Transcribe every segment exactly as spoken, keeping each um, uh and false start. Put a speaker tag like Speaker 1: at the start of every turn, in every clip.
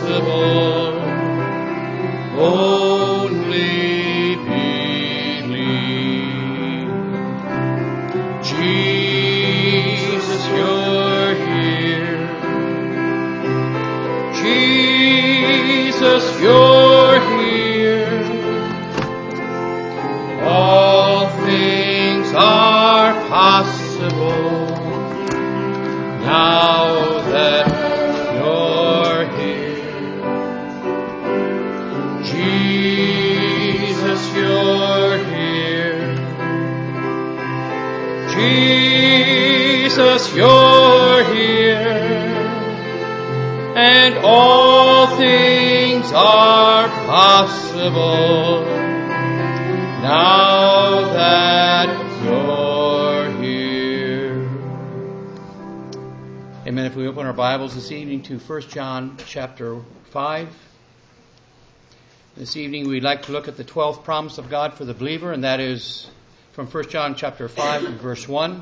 Speaker 1: possible. Only believe. Jesus, you're here. Jesus, you're here. All things are possible now that you're here. Jesus, you're here. Jesus, you're here. And all things are possible now that you're here. Amen. If we open our Bibles this evening to First John chapter five. This evening we'd like to look at the twelfth promise of God for the believer, and that is from First John chapter five and verse one.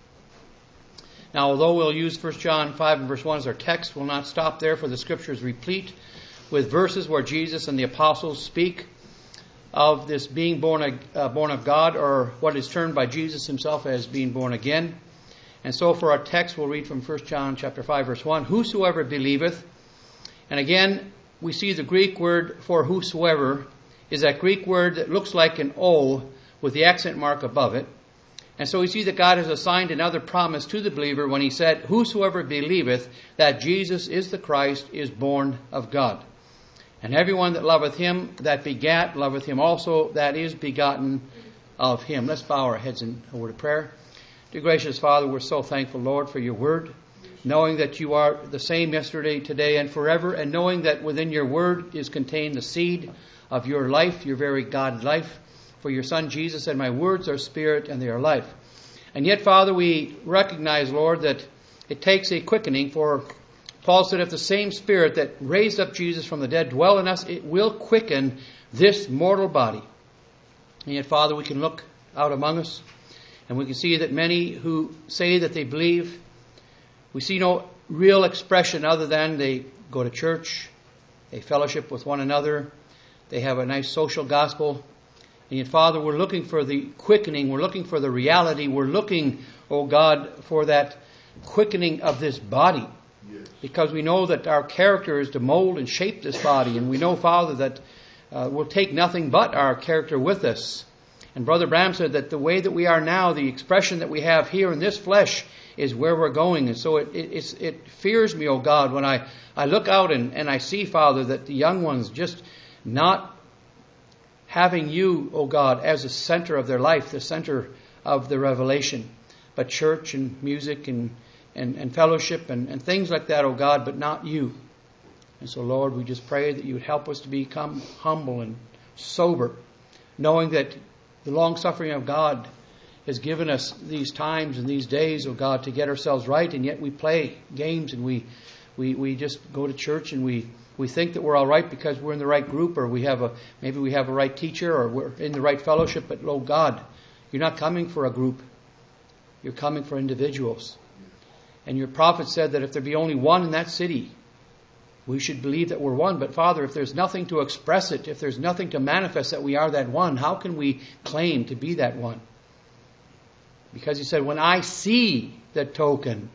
Speaker 1: Now, although we'll use First John five and verse one as our text, we'll not stop there, for the Scripture is replete with verses where Jesus and the apostles speak of this being born, uh, born of God, or what is termed by Jesus himself as being born again. And so for our text, we'll read from First John chapter five, verse one. Whosoever believeth, and again, we see the Greek word for whosoever is that Greek word that looks like an O with the accent mark above it. And so we see that God has assigned another promise to the believer when he said, whosoever believeth that Jesus is the Christ is born of God. And everyone that loveth him that begat loveth him also that is begotten of him. Let's bow our heads in a word of prayer. Dear gracious Father, we're so thankful, Lord, for your word, knowing that you are the same yesterday, today, and forever, and knowing that within your word is contained the seed of your life, your very God life. For your Son Jesus said, my words are spirit and they are life. And yet, Father, we recognize, Lord, that it takes a quickening. For Paul said, if the same Spirit that raised up Jesus from the dead dwell in us, it will quicken this mortal body. And yet, Father, we can look out among us, and we can see that many who say that they believe, we see no real expression other than they go to church, they fellowship with one another, they have a nice social gospel. And yet, Father, we're looking for the quickening, we're looking for the reality, we're looking, oh God, for that quickening of this body. Yes. Because we know that our character is to mold and shape this body. And we know, Father, that uh, we'll take nothing but our character with us. And Brother Bram said that the way that we are now, the expression that we have here in this flesh is where we're going. And so it it, it's, it fears me, oh God, when I, I look out and, and I see, Father, that the young ones just not having you, oh God, as the center of their life, the center of the revelation. But church and music and, and, and fellowship and, and things like that, oh God, but not you. And so, Lord, we just pray that you would help us to become humble and sober, knowing that the long-suffering of God has given us these times and these days, oh God, to get ourselves right, and yet we play games and we we, we just go to church and we We think that we're all right because we're in the right group, or we have a maybe we have a right teacher, or we're in the right fellowship. But, oh God, you're not coming for a group. You're coming for individuals. And your prophet said that if there be only one in that city, we should believe that we're one. But, Father, if there's nothing to express it, if there's nothing to manifest that we are that one, how can we claim to be that one? Because he said, when I see the token,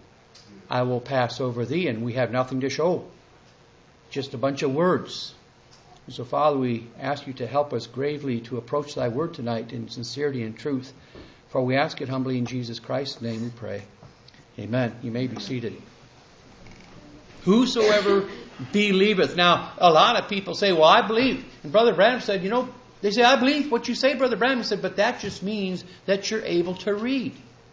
Speaker 1: I will pass over thee, and we have nothing to show. Just a bunch of words. And so, Father, we ask you to help us gravely to approach thy word tonight in sincerity and truth. For we ask it humbly in Jesus Christ's name we pray. Amen. You may be seated. Whosoever believeth. Now, a lot of people say, well, I believe. And Brother Branham said, you know, they say, I believe what you say, Brother Branham said, but that just means that you're able to read.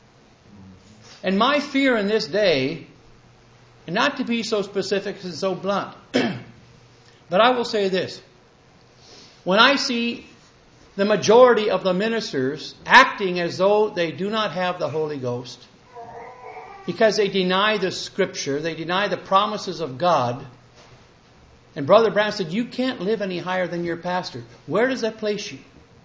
Speaker 1: And my fear in this day, and not to be so specific and so blunt, but I will say this. When I see the majority of the ministers acting as though they do not have the Holy Ghost, because they deny the Scripture, they deny the promises of God, and Brother Branham said, you can't live any higher than your pastor. Where does that place you?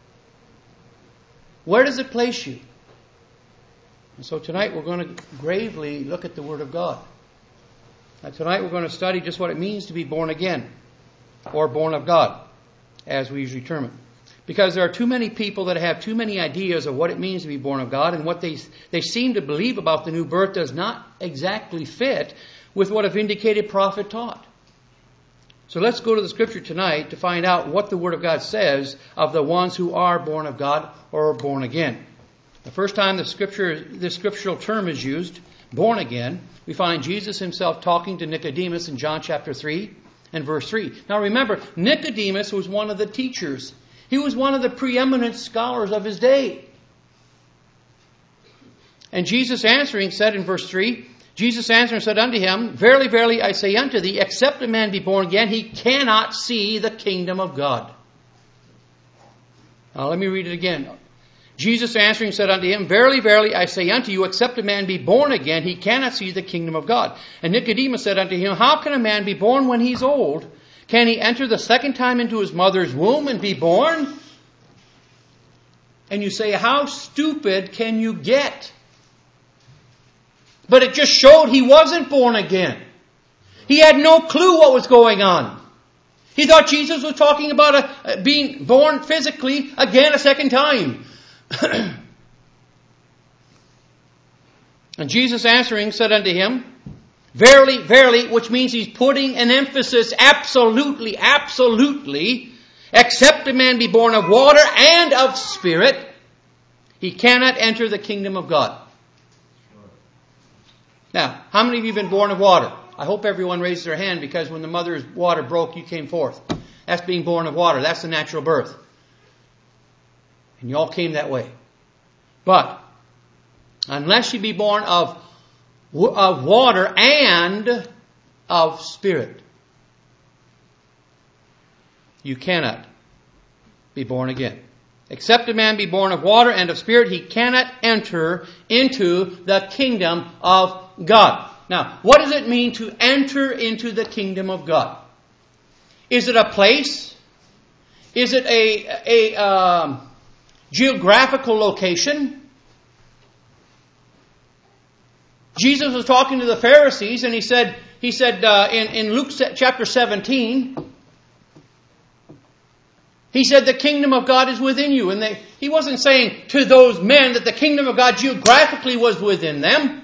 Speaker 1: Where does it place you? And so tonight we're going to gravely look at the Word of God. Uh, tonight we're going to study just what it means to be born again, or born of God, as we usually term it. Because there are too many people that have too many ideas of what it means to be born of God, and what they, they seem to believe about the new birth does not exactly fit with what a vindicated prophet taught. So let's go to the Scripture tonight to find out what the Word of God says of the ones who are born of God or are born again. The first time the Scripture, this scriptural term is used, born again, we find Jesus himself talking to Nicodemus in John chapter three and verse three. Now remember, Nicodemus was one of the teachers. He was one of the preeminent scholars of his day. And Jesus answering said in verse three, Jesus answering said unto him, Verily, verily, I say unto thee, except a man be born again, he cannot see the kingdom of God. Now let me read it again. Jesus answering said unto him, Verily, verily, I say unto you, except a man be born again, he cannot see the kingdom of God. And Nicodemus said unto him, How can a man be born when he's old? Can he enter the second time into his mother's womb and be born? And you say, how stupid can you get? But it just showed he wasn't born again. He had no clue what was going on. He thought Jesus was talking about a, being born physically again a second time. And Jesus answering said unto him, Verily, verily, which means he's putting an emphasis absolutely, absolutely, except a man be born of water and of spirit, he cannot enter the kingdom of God. Now, how many of you have been born of water? I hope everyone raised their hand, because when the mother's water broke, you came forth. That's being born of water. That's the natural birth. And you all came that way. But, unless you be born of, of water and of spirit, you cannot be born again. Except a man be born of water and of spirit, he cannot enter into the kingdom of God. Now, what does it mean to enter into the kingdom of God? Is it a place? Is it a, a um, geographical location? Jesus was talking to the Pharisees, and he said, he said uh, in, in Luke chapter seventeen, he said the kingdom of God is within you. And they, he wasn't saying to those men that the kingdom of God geographically was within them.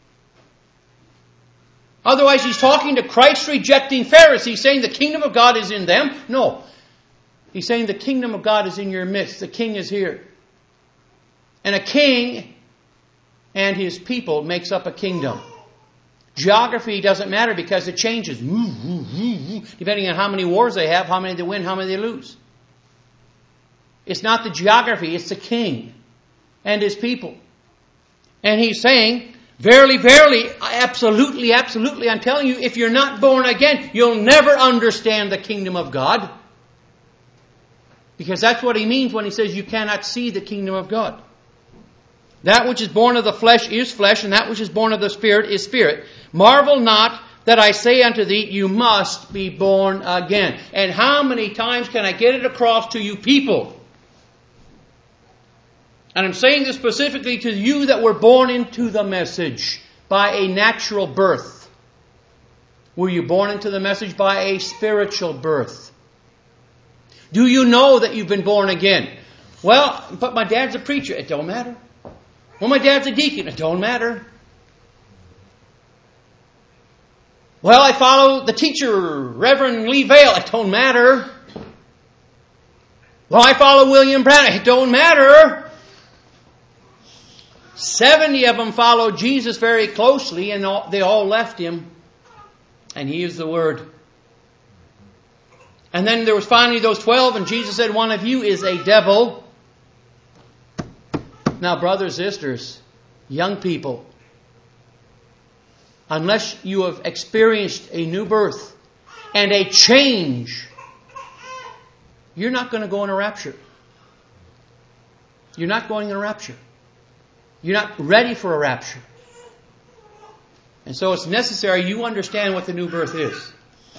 Speaker 1: Otherwise, he's talking to Christ-rejecting Pharisees, saying the kingdom of God is in them. No. He's saying the kingdom of God is in your midst. The king is here. And a king and his people makes up a kingdom. Geography doesn't matter, because it changes. Depending on how many wars they have, how many they win, how many they lose. It's not the geography, it's the king and his people. And he's saying, Verily, verily, absolutely, absolutely, I'm telling you, if you're not born again, you'll never understand the kingdom of God. Because that's what he means when he says you cannot see the kingdom of God. That which is born of the flesh is flesh, and that which is born of the Spirit is spirit. Marvel not that I say unto thee, you must be born again. And how many times can I get it across to you people? And I'm saying this specifically to you that were born into the message by a natural birth. Were you born into the message by a spiritual birth? Do you know that you've been born again? Well, but my dad's a preacher. It don't matter. Well, my dad's a deacon. It don't matter. Well, I follow the teacher, Reverend Lee Vale. It don't matter. Well, I follow William Branham. It don't matter. Seventy of them followed Jesus very closely, and all, they all left him. And he used the word. And then there was finally those twelve, and Jesus said, one of you is a devil. Now, brothers, sisters, young people, unless you have experienced a new birth and a change, you're not going to go in a rapture. You're not going in a rapture. You're not ready for a rapture. And so it's necessary you understand what the new birth is.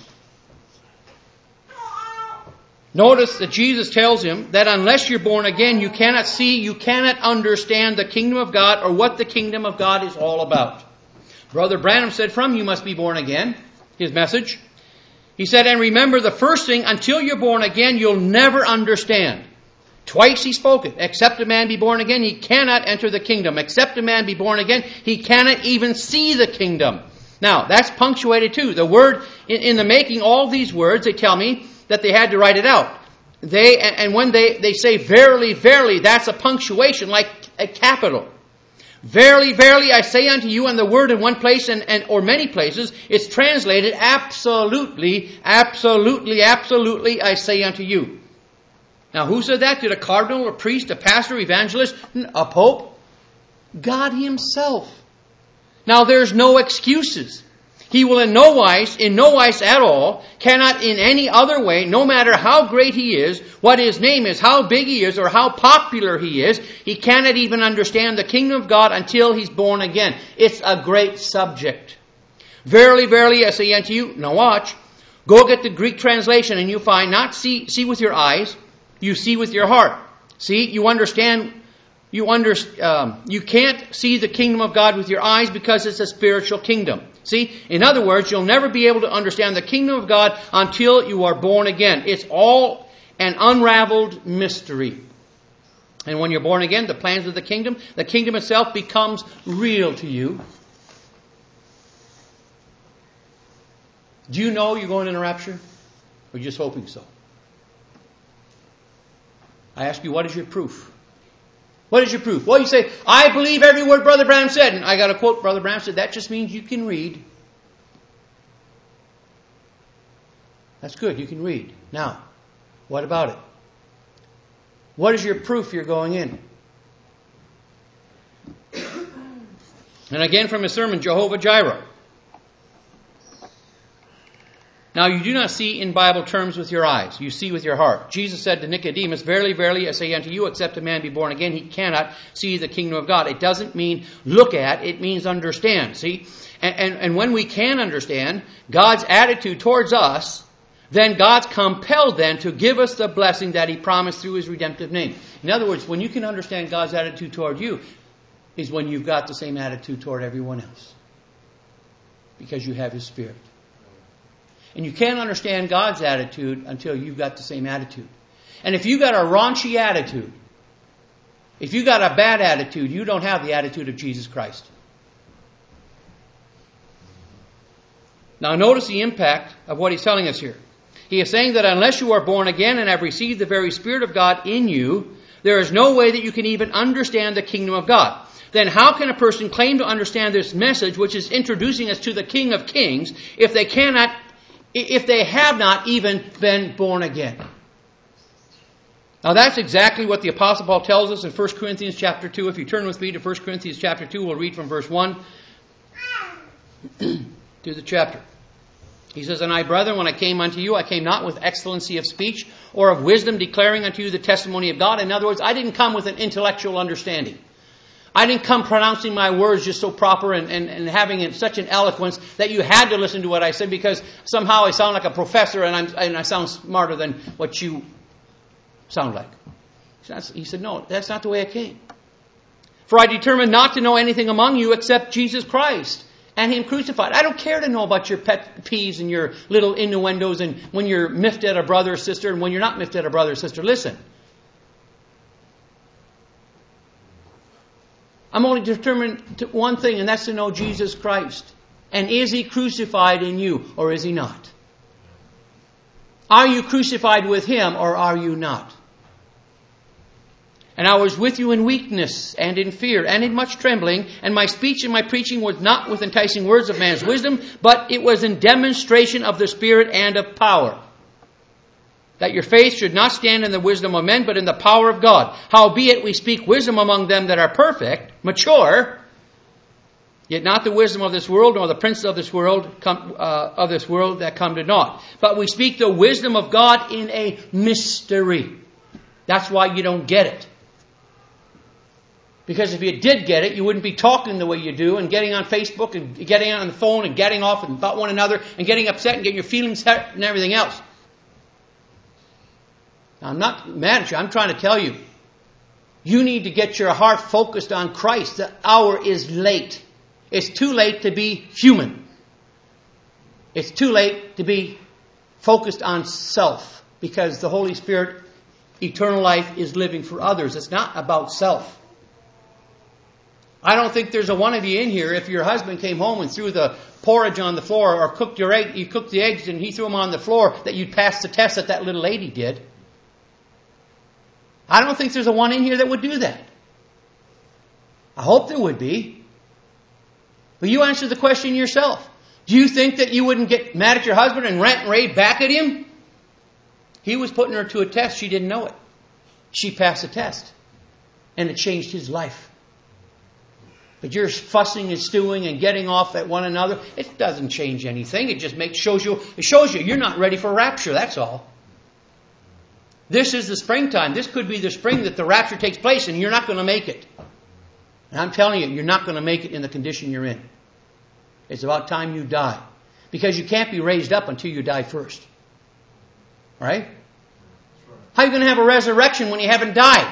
Speaker 1: Notice that Jesus tells him that unless you're born again, you cannot see, you cannot understand the kingdom of God or what the kingdom of God is all about. Brother Branham said, from you must be born again. his message. He said, and remember the first thing, until you're born again, you'll never understand. Twice he spoke it. Except a man be born again, he cannot enter the kingdom. Except a man be born again, he cannot even see the kingdom. Now, that's punctuated too. The word, in, in the making all these words, they tell me that they had to write it out. They, and when they, they say verily, verily, that's a punctuation like a capital. Verily, verily, I say unto you, and the word in one place and, and or many places, it's translated absolutely, absolutely, absolutely, I say unto you. Now, who said that? Did a cardinal, a priest, a pastor, evangelist, a pope? God himself. Now, there's no excuses. He will in no wise, in no wise at all, cannot in any other way, no matter how great he is, what his name is, how big he is, or how popular he is, he cannot even understand the kingdom of God until he's born again. It's a great subject. Verily, verily, I say unto you, now watch, go get the Greek translation and you find not see, see with your eyes, you see with your heart. See, you understand, you under, um, you can't see the kingdom of God with your eyes because it's a spiritual kingdom. See, in other words, you'll never be able to understand the kingdom of God until you are born again. It's all an unraveled mystery. And when you're born again, the plans of the kingdom, the kingdom itself becomes real to you. Do you know you're going in a rapture? Or are you just hoping so? I ask you, what is your proof? What is your proof? Well, you say, I believe every word Brother Branham said. And I got to quote Brother Branham said, that just means you can read. That's good, you can read. Now, what about it? What is your proof you're going in? And again from his sermon, Jehovah Jireh. Now you do not see in Bible terms with your eyes. You see with your heart. Jesus said to Nicodemus, verily, verily, I say unto you, except a man be born again, he cannot see the kingdom of God. It doesn't mean look at, it means understand. See? And, and, and when we can understand God's attitude towards us, then God's compelled then to give us the blessing that he promised through his redemptive name. In other words, when you can understand God's attitude toward you, is when you've got the same attitude toward everyone else. Because you have his Spirit. And you can't understand God's attitude until you've got the same attitude. And if you've got a raunchy attitude, if you've got a bad attitude, you don't have the attitude of Jesus Christ. Now notice the impact of what he's telling us here. He is saying that unless you are born again and have received the very Spirit of God in you, there is no way that you can even understand the kingdom of God. Then how can a person claim to understand this message, which is introducing us to the King of Kings, if they cannot If they have not even been born again? Now that's exactly what the Apostle Paul tells us in First Corinthians chapter two. If you turn with me to First Corinthians chapter two, we'll read from verse one to the chapter. He says, and I, brethren, when I came unto you, I came not with excellency of speech or of wisdom, declaring unto you the testimony of God. In other words, I didn't come with an intellectual understanding. I didn't come pronouncing my words just so proper and, and, and having it such an eloquence that you had to listen to what I said because somehow I sound like a professor and, I'm, and I sound smarter than what you sound like. He said, no, that's not the way it came. For I determined not to know anything among you except Jesus Christ and him crucified. I don't care to know about your pet peeves and your little innuendos and when you're miffed at a brother or sister and when you're not miffed at a brother or sister. Listen. I'm only determined to one thing, and that's to know Jesus Christ. And is he crucified in you, or is he not? Are you crucified with him, or are you not? And I was with you in weakness, and in fear, and in much trembling, and my speech and my preaching was not with enticing words of man's wisdom, but it was in demonstration of the Spirit and of power. That your faith should not stand in the wisdom of men, but in the power of God. Howbeit we speak wisdom among them that are perfect, mature, yet not the wisdom of this world, nor the princes of this world come, uh, of this world that come to naught. But we speak the wisdom of God in a mystery. That's why you don't get it. Because if you did get it, you wouldn't be talking the way you do and getting on Facebook and getting on the phone and getting off and about one another and getting upset and getting your feelings hurt and everything else. I'm not mad at you. I'm trying to tell you. You need to get your heart focused on Christ. The hour is late. It's too late to be human. It's too late to be focused on self, because the Holy Spirit, eternal life, is living for others. It's not about self. I don't think there's a one of you in here, if your husband came home and threw the porridge on the floor, or cooked your egg, you cooked the eggs and he threw them on the floor, that you'd pass the test that that little lady did. I don't think there's a one in here that would do that. I hope there would be. But you answer the question yourself. Do you think that you wouldn't get mad at your husband and rant and rave back at him? He was putting her to a test. She didn't know it. She passed the test. And it changed his life. But you're fussing and stewing and getting off at one another. It doesn't change anything. It just makes shows you it shows you you're not ready for rapture. That's all. This is the springtime. This could be the spring that the rapture takes place, and you're not going to make it. And I'm telling you, you're not going to make it in the condition you're in. It's about time you die. Because you can't be raised up until you die first. All right? How are you going to have a resurrection when you haven't died?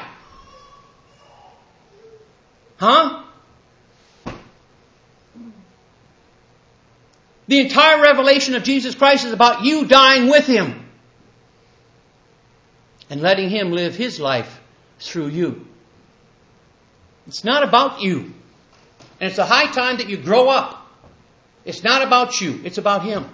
Speaker 1: Huh? The entire revelation of Jesus Christ is about you dying with Him. And letting Him live His life through you. It's not about you. And it's a high time that you grow up. It's not about you. It's about Him.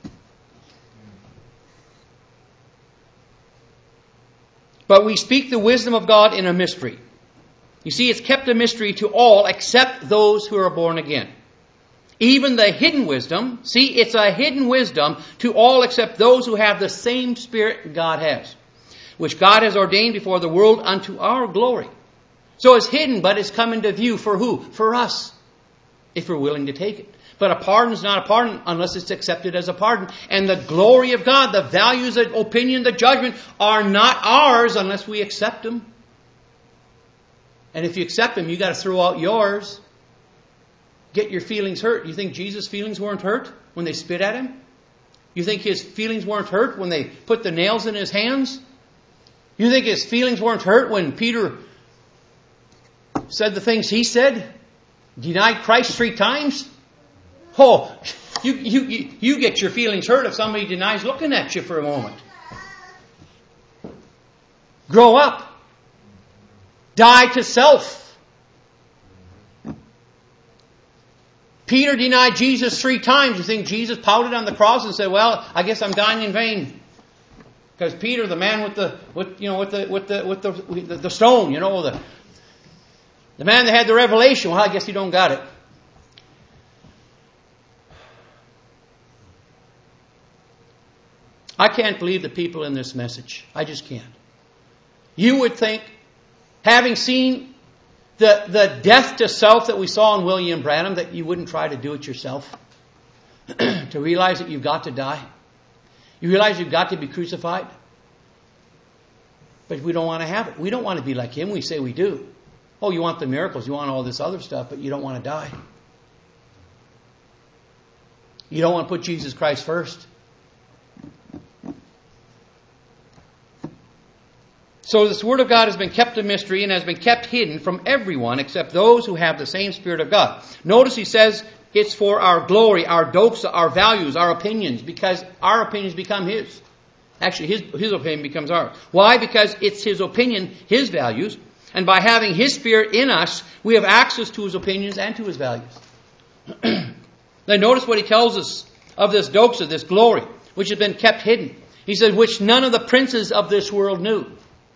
Speaker 1: But we speak the wisdom of God in a mystery. You see, it's kept a mystery to all except those who are born again. Even the hidden wisdom, see, it's a hidden wisdom to all except those who have the same Spirit God has, which God has ordained before the world unto our glory. So it's hidden, but it's come into view for who? For us, if we're willing to take it. But a pardon is not a pardon unless it's accepted as a pardon. And the glory of God, the values, the opinion, the judgment are not ours unless we accept them. And if you accept them, you got to throw out yours. Get your feelings hurt. You think Jesus' feelings weren't hurt when they spit at Him? You think His feelings weren't hurt when they put the nails in His hands? You think His feelings weren't hurt when Peter said the things he said? Denied Christ three times? Oh, you, you, you, you get your feelings hurt if somebody denies looking at you for a moment. Grow up. Die to self. Peter denied Jesus three times. You think Jesus pouted on the cross and said, "Well, I guess I'm dying in vain." Because Peter, the man with the, with you know, with the, with the, with the, with the, the stone, you know, the, the man that had the revelation. Well, I guess you don't got it. I can't believe the people in this message. I just can't. You would think, having seen the, the death to self that we saw in William Branham, that you wouldn't try to do it yourself. To realize that you've got to die. You realize you've got to be crucified. But we don't want to have it. We don't want to be like Him. We say we do. Oh, you want the miracles. You want all this other stuff, but you don't want to die. You don't want to put Jesus Christ first. So this Word of God has been kept a mystery and has been kept hidden from everyone except those who have the same Spirit of God. Notice he says it's for our glory, our doxa, our values, our opinions, because our opinions become His. Actually, His, His opinion becomes ours. Why? Because it's His opinion, His values, and by having His Spirit in us, we have access to His opinions and to His values. Then notice what he tells us of this doxa, this glory, which has been kept hidden. He said, which none of the princes of this world knew.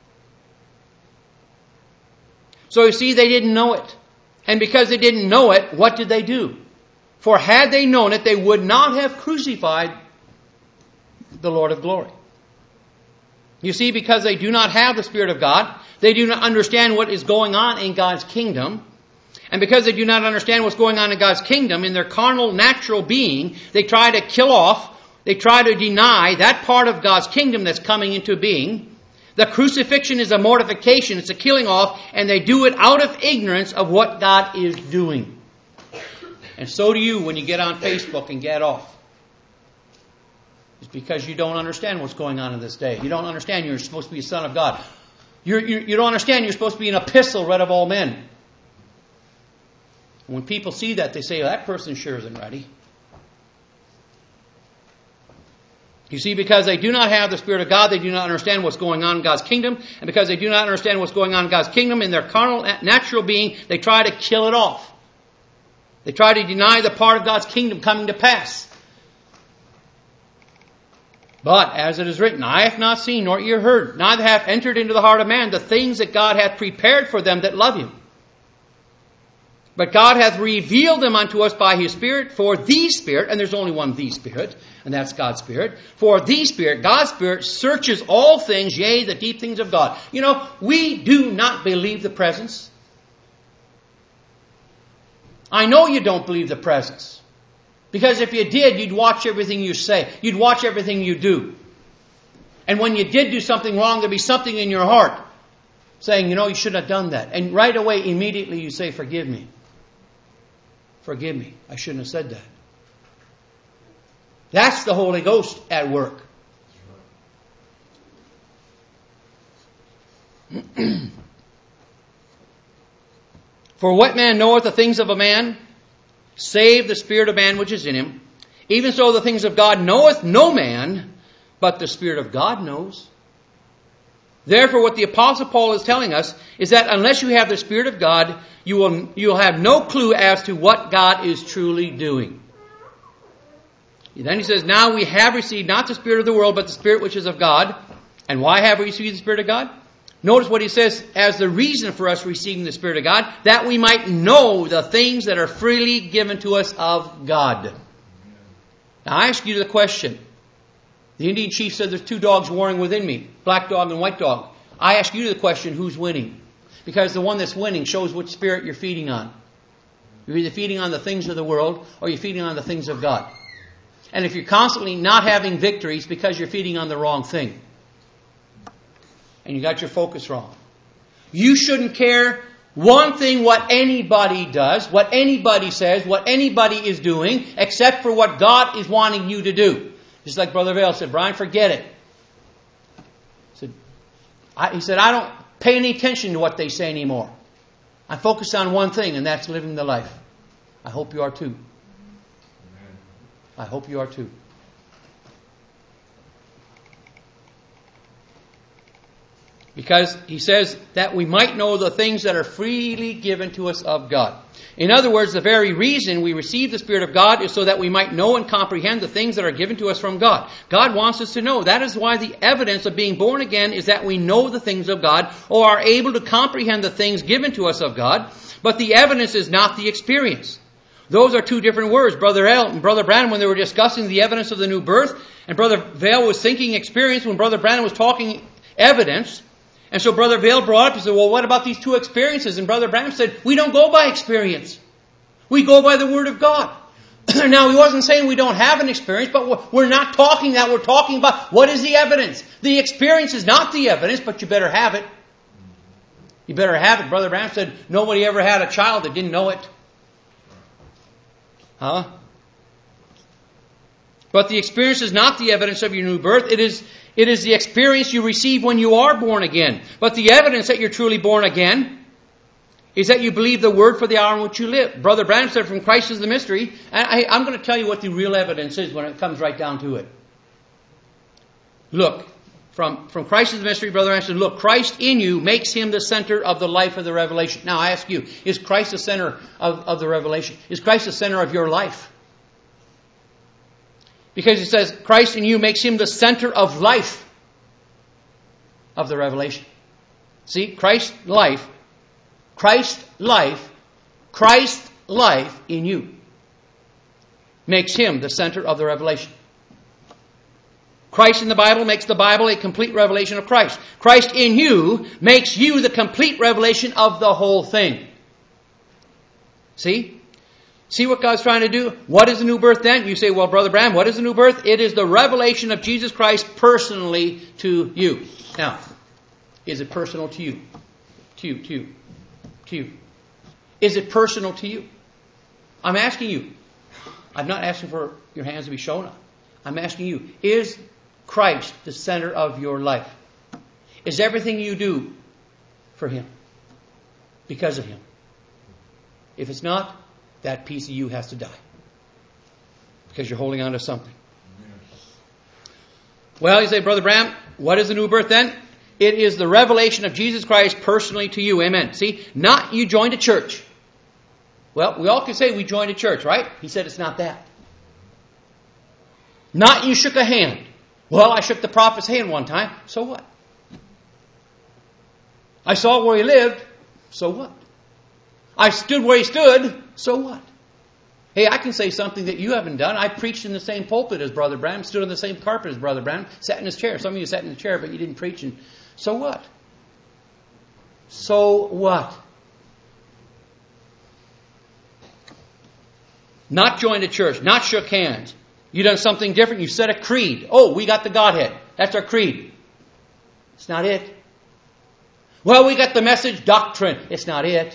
Speaker 1: So you see, they didn't know it. And because they didn't know it, what did they do? For had they known it, they would not have crucified the Lord of glory. You see, because they do not have the Spirit of God, they do not understand what is going on in God's kingdom. And because they do not understand what's going on in God's kingdom, in their carnal, natural being, they try to kill off, they try to deny that part of God's kingdom that's coming into being. The crucifixion is a mortification, it's a killing off, and they do it out of ignorance of what God is doing. And so do you when you get on Facebook and get off. It's because you don't understand what's going on in this day. You don't understand you're supposed to be a son of God. You're, you're, you don't understand you're supposed to be an epistle read of all men. And when people see that, they say, well, that person sure isn't ready. You see, because they do not have the Spirit of God, they do not understand what's going on in God's kingdom. And because they do not understand what's going on in God's kingdom, in their carnal, natural being, they try to kill it off. They try to deny the part of God's kingdom coming to pass. But, as it is written, eye hath not seen, nor ear heard, neither hath entered into the heart of man the things that God hath prepared for them that love Him. But God hath revealed them unto us by His Spirit, for the Spirit, and there's only one the Spirit, and that's God's Spirit. For the Spirit, God's Spirit, searches all things, yea, the deep things of God. You know, we do not believe the presence. I know you don't believe the presence. Because if you did, you'd watch everything you say. You'd watch everything you do. And when you did do something wrong, there'd be something in your heart saying, you know, you shouldn't have done that. And right away, immediately, you say, forgive me. Forgive me. I shouldn't have said that. That's the Holy Ghost at work. For what man knoweth the things of a man, save the spirit of man which is in him? Even so the things of God knoweth no man, but the Spirit of God knows. Therefore, what the Apostle Paul is telling us is that unless you have the Spirit of God, you will you'll have no clue as to what God is truly doing. And then he says, now we have received not the spirit of the world, but the Spirit which is of God. And why have we received the Spirit of God? Notice what he says as the reason for us receiving the Spirit of God, that we might know the things that are freely given to us of God. Now I ask you the question. The Indian chief said there's two dogs warring within me, black dog and white dog. I ask you the question, who's winning? Because the one that's winning shows which spirit you're feeding on. You're either feeding on the things of the world or you're feeding on the things of God. And if you're constantly not having victories because you're feeding on the wrong thing. And you got your focus wrong. You shouldn't care one thing what anybody does, what anybody says, what anybody is doing, except for what God is wanting you to do. Just like Brother Vail said, Brian, forget it. He said, I, he said, I don't pay any attention to what they say anymore. I focus on one thing, and that's living the life. I hope you are too. I hope you are too. Because he says that we might know the things that are freely given to us of God. In other words, the very reason we receive the Spirit of God is so that we might know and comprehend the things that are given to us from God. God wants us to know. That is why the evidence of being born again is that we know the things of God or are able to comprehend the things given to us of God. But the evidence is not the experience. Those are two different words. Brother El and Brother Branham, when they were discussing the evidence of the new birth, and Brother Vail was thinking experience when Brother Branham was talking evidence. And so Brother Vail brought up, he said, well, what about these two experiences? And Brother Branham said, we don't go by experience. We go by the Word of God. Now, he wasn't saying we don't have an experience, but we're not talking that. We're talking about what is the evidence. The experience is not the evidence, but you better have it. You better have it. Brother Branham said, nobody ever had a child that didn't know it. Huh? But the experience is not the evidence of your new birth. It is It is the experience you receive when you are born again. But the evidence that you're truly born again is that you believe the Word for the hour in which you live. Brother Branham said, from Christ is the mystery. And I, I'm going to tell you what the real evidence is when it comes right down to it. Look, from, from Christ is the mystery, Brother Branham said, look, Christ in you makes Him the center of the life of the revelation. Now I ask you, is Christ the center of, of the revelation? Is Christ the center of your life? Because it says, Christ in you makes Him the center of life of the revelation. See, Christ's life, Christ's life, Christ's life in you makes Him the center of the revelation. Christ in the Bible makes the Bible a complete revelation of Christ. Christ in you makes you the complete revelation of the whole thing. See? See what God's trying to do? What is the new birth then? You say, well, Brother Branham, what is the new birth? It is the revelation of Jesus Christ personally to you. Now, is it personal to you? To you, to you, to you. Is it personal to you? I'm asking you. I'm not asking for your hands to be shown up. I'm asking you, is Christ the center of your life? Is everything you do for Him? Because of Him? If it's not, that piece of you has to die. Because you're holding on to something. Well, you say, Brother Branham, what is the new birth then? It is the revelation of Jesus Christ personally to you. Amen. See, not you joined a church. Well, we all can say we joined a church, right? He said it's not that. Not you shook a hand. Well, I shook the prophet's hand one time. So what? I saw where he lived. So what? I stood where he stood. So what? Hey, I can say something that you haven't done. I preached in the same pulpit as Brother Branham, stood on the same carpet as Brother Branham, sat in his chair. Some of you sat in the chair, but you didn't preach. And so what? So what? Not joined a church, not shook hands. You done something different. You said a creed. Oh, we got the Godhead. That's our creed. It's not it. Well, we got the message doctrine. It's not it.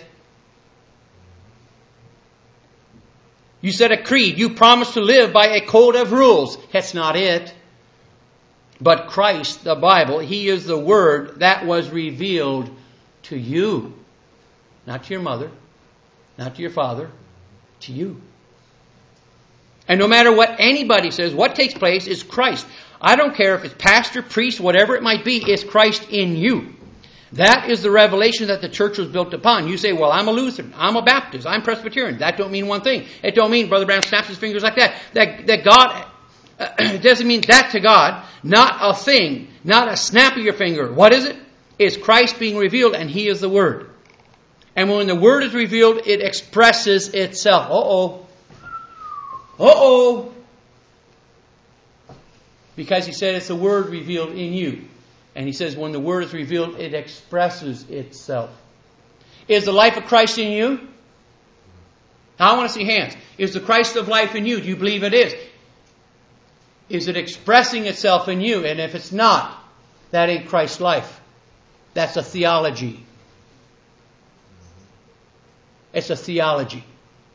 Speaker 1: You said a creed. You promised to live by a code of rules. That's not it. But Christ, the Bible, He is the Word that was revealed to you. Not to your mother. Not to your father. To you. And no matter what anybody says, what takes place is Christ. I don't care if it's pastor, priest, whatever it might be, it's Christ in you. That is the revelation that the church was built upon. You say, well, I'm a Lutheran, I'm a Baptist, I'm Presbyterian. That don't mean one thing. It don't mean Brother Branham snaps his fingers like that. That, that God, uh, it doesn't mean that to God. Not a thing, not a snap of your finger. What is it? It's Christ being revealed, and He is the Word. And when the Word is revealed, it expresses itself. Uh-oh. Uh-oh. Because He said it's the Word revealed in you. And He says when the Word is revealed, it expresses itself. Is the life of Christ in you? I want to see hands. Is the Christ of life in you? Do you believe it is? Is it expressing itself in you? And if it's not, that ain't Christ's life. That's a theology. It's a theology.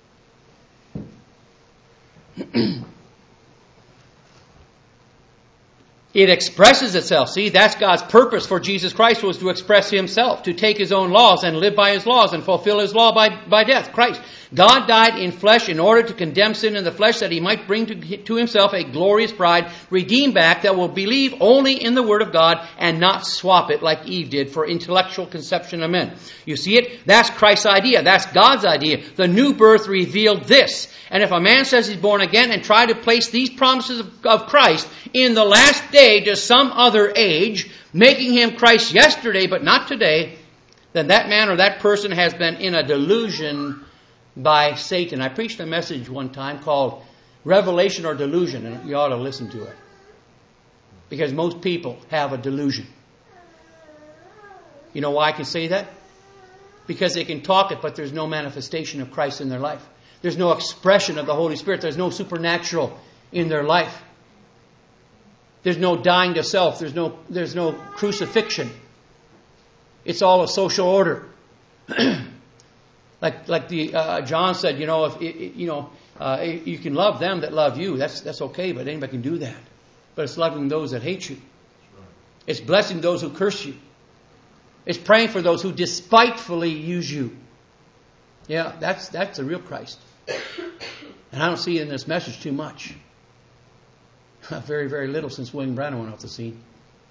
Speaker 1: It expresses itself. See, that's God's purpose for Jesus Christ, was to express Himself, to take His own laws and live by His laws and fulfill His law by, by death. Christ. God died in flesh in order to condemn sin in the flesh, that He might bring to, to Himself a glorious bride, redeemed back, that will believe only in the Word of God and not swap it like Eve did for intellectual conception of men. You see it? That's Christ's idea. That's God's idea. The new birth revealed this. And if a man says he's born again and try to place these promises of, of Christ in the last day to some other age, making Him Christ yesterday but not today, then that man or that person has been in a delusion by Satan. I preached a message one time called Revelation or Delusion, and you ought to listen to it. Because most people have a delusion. You know why I can say that? Because they can talk it, but there's no manifestation of Christ in their life. There's no expression of the Holy Spirit. There's no supernatural in their life. There's no dying to self. There's no, there's no crucifixion. It's all a social order. like like the uh, John said, you know, if it, it, you know, uh, you can love them that love you. That's that's okay, but anybody can do that. But it's loving those that hate you. It's blessing those who curse you. It's praying for those who despitefully use you. Yeah, that's that's the real Christ. And I don't see it in this message too much. Very, very little since William Branham went off the scene.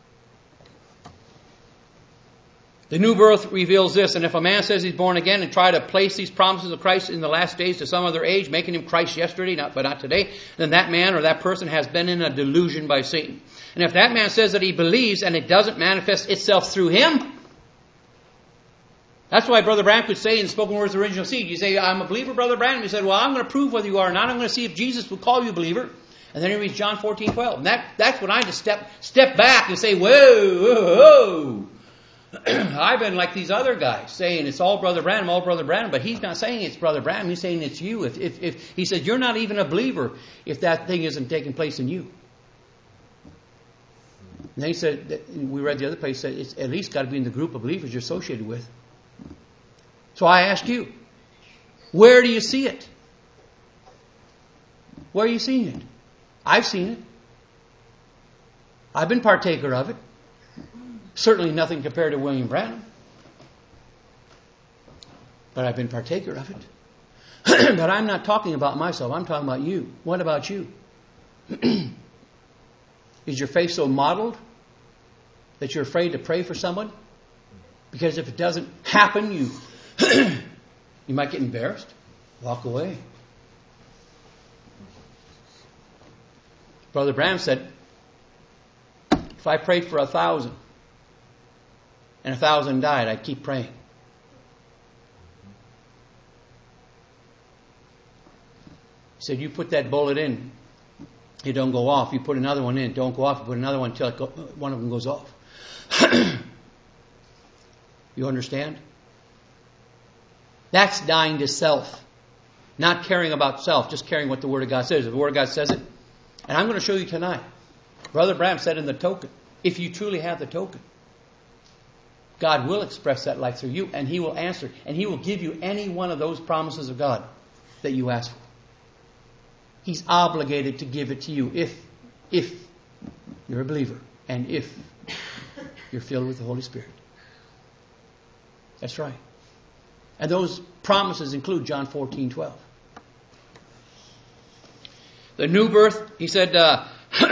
Speaker 1: The new birth reveals this, and if a man says he's born again and try to place these promises of Christ in the last days to some other age, making Him Christ yesterday, not, but not today, then that man or that person has been in a delusion by Satan. And if that man says that he believes and it doesn't manifest itself through him, that's why Brother Branham could say in Spoken Words Original Seed, you say, I'm a believer, Brother Branham. He said, well, I'm going to prove whether you are or not. I'm going to see if Jesus will call you a believer. And then he reads John fourteen twelve. And that, that's when I just step step back and say, whoa, whoa, whoa. I've been like these other guys saying it's all Brother Branham, all Brother Branham. But he's not saying it's Brother Branham. He's saying it's you. If, if, if He said, you're not even a believer if that thing isn't taking place in you. And then he said, that, we read the other place, said it's at least got to be in the group of believers you're associated with. So I ask you, where do you see it? Where are you seeing it? I've seen it. I've been partaker of it. Certainly nothing compared to William Branham. But I've been partaker of it. But I'm not talking about myself. I'm talking about you. What about you? Is your faith so modeled that you're afraid to pray for someone? Because if it doesn't happen, you you might get embarrassed. Walk away. Brother Branham said, if I prayed for a thousand and a thousand died, I'd keep praying. He said, you put that bullet in, it don't go off. You put another one in, it don't go off. You put another one until it go, one of them goes off. You understand? That's dying to self. Not caring about self, just caring what the Word of God says. If the Word of God says it. And I'm going to show you tonight. Brother Branham said in the token, if you truly have the token, God will express that life through you, and He will answer. And He will give you any one of those promises of God that you ask for. He's obligated to give it to you if, if you're a believer and if you're filled with the Holy Spirit. That's right. And those promises include John fourteen twelve. The new birth, he said, uh,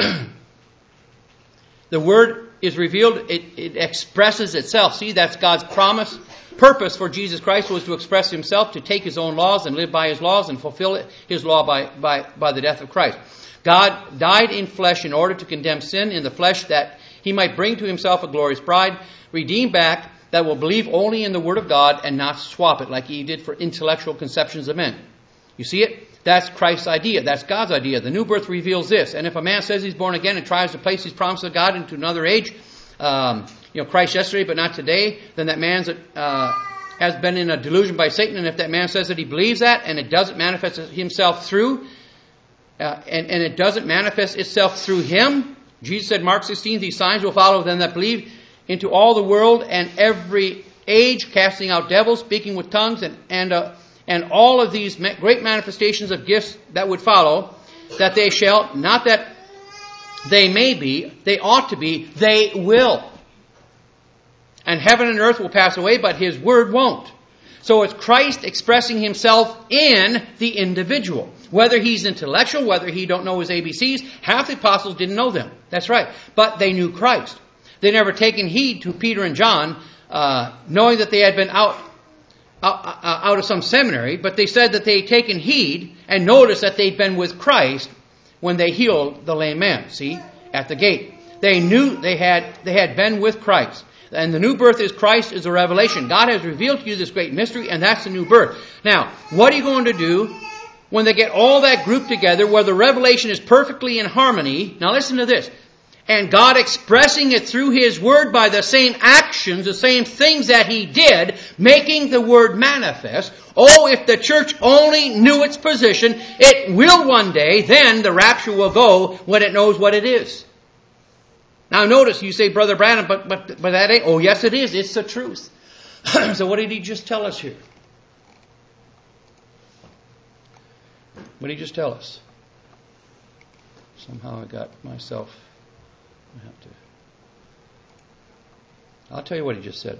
Speaker 1: the Word is revealed. It, it expresses itself. See, that's God's promise. Purpose for Jesus Christ was to express Himself, to take His own laws and live by His laws and fulfill it, His law by, by, by the death of Christ. God died in flesh in order to condemn sin in the flesh that He might bring to Himself a glorious bride, redeemed back, that will believe only in the Word of God and not swap it like He did for intellectual conceptions of men. You see it? That's Christ's idea. That's God's idea. The new birth reveals this. And if a man says he's born again and tries to place these promises of God into another age, um, you know, Christ yesterday but not today, then that man uh, has been in a delusion by Satan. And if that man says that he believes that and it doesn't manifest himself through, uh, and, and it doesn't manifest itself through him, Jesus said, Mark sixteen, these signs will follow them that believe, into all the world and every age, casting out devils, speaking with tongues, and and uh, and all of these great manifestations of gifts that would follow, that they shall, not that they may be, they ought to be, they will. And heaven and earth will pass away, but His word won't. So it's Christ expressing Himself in the individual. Whether he's intellectual, whether he don't know his A B Cs, half the apostles didn't know them. That's right. But they knew Christ. They never taken heed to Peter and John, uh, knowing that they had been out, out, out of some seminary, but they said that they had taken heed and noticed that they'd been with Christ when they healed the lame man, see, at the gate. They knew they had they had been with Christ. And the new birth is Christ is a revelation. God has revealed to you this great mystery, and that's the new birth. Now, what are you going to do when they get all that group together where the revelation is perfectly in harmony? Now listen to this. And God expressing it through His Word by the same actions, the same things that He did, making the Word manifest. Oh, if the church only knew its position, it will one day, then the rapture will go when it knows what it is. Now notice, you say, Brother Branham, but, but, but that ain't, oh yes it is, it's the truth. So what did he just tell us here? What did he just tell us? Somehow I got myself... I have to. I'll tell you what he just said.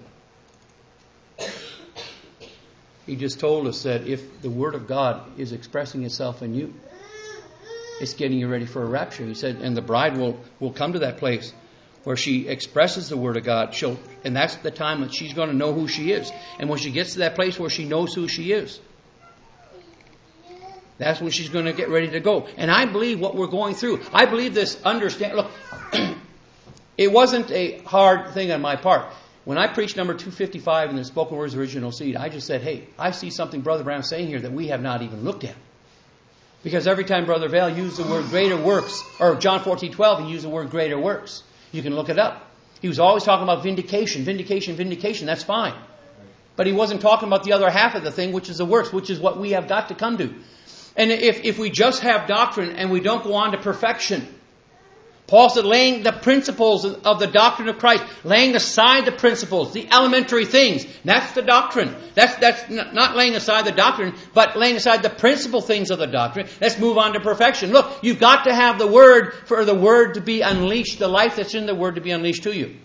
Speaker 1: He just told us that if the Word of God is expressing itself in you, it's getting you ready for a rapture. He said, and the bride will, will come to that place where she expresses the Word of God. She'll, and that's the time that she's going to know who she is. And when she gets to that place where she knows who she is, that's when she's going to get ready to go. And I believe what we're going through. I believe this understand. Look, it wasn't a hard thing on my part. When I preached number two fifty-five in the Spoken Words Original Seed, I just said, hey, I see something Brother Branham saying here that we have not even looked at. Because every time Brother Vail used the word greater works, or John fourteen twelve, he used the word greater works. You can look it up. He was always talking about vindication, vindication, vindication. That's fine. But he wasn't talking about the other half of the thing, which is the works, which is what we have got to come to. And if, if we just have doctrine and we don't go on to perfection, Paul said laying the principles of the doctrine of Christ, laying aside the principles, the elementary things. That's the doctrine. That's, that's not laying aside the doctrine, but laying aside the principal things of the doctrine. Let's move on to perfection. Look, you've got to have the Word for the Word to be unleashed, the life that's in the Word to be unleashed to you.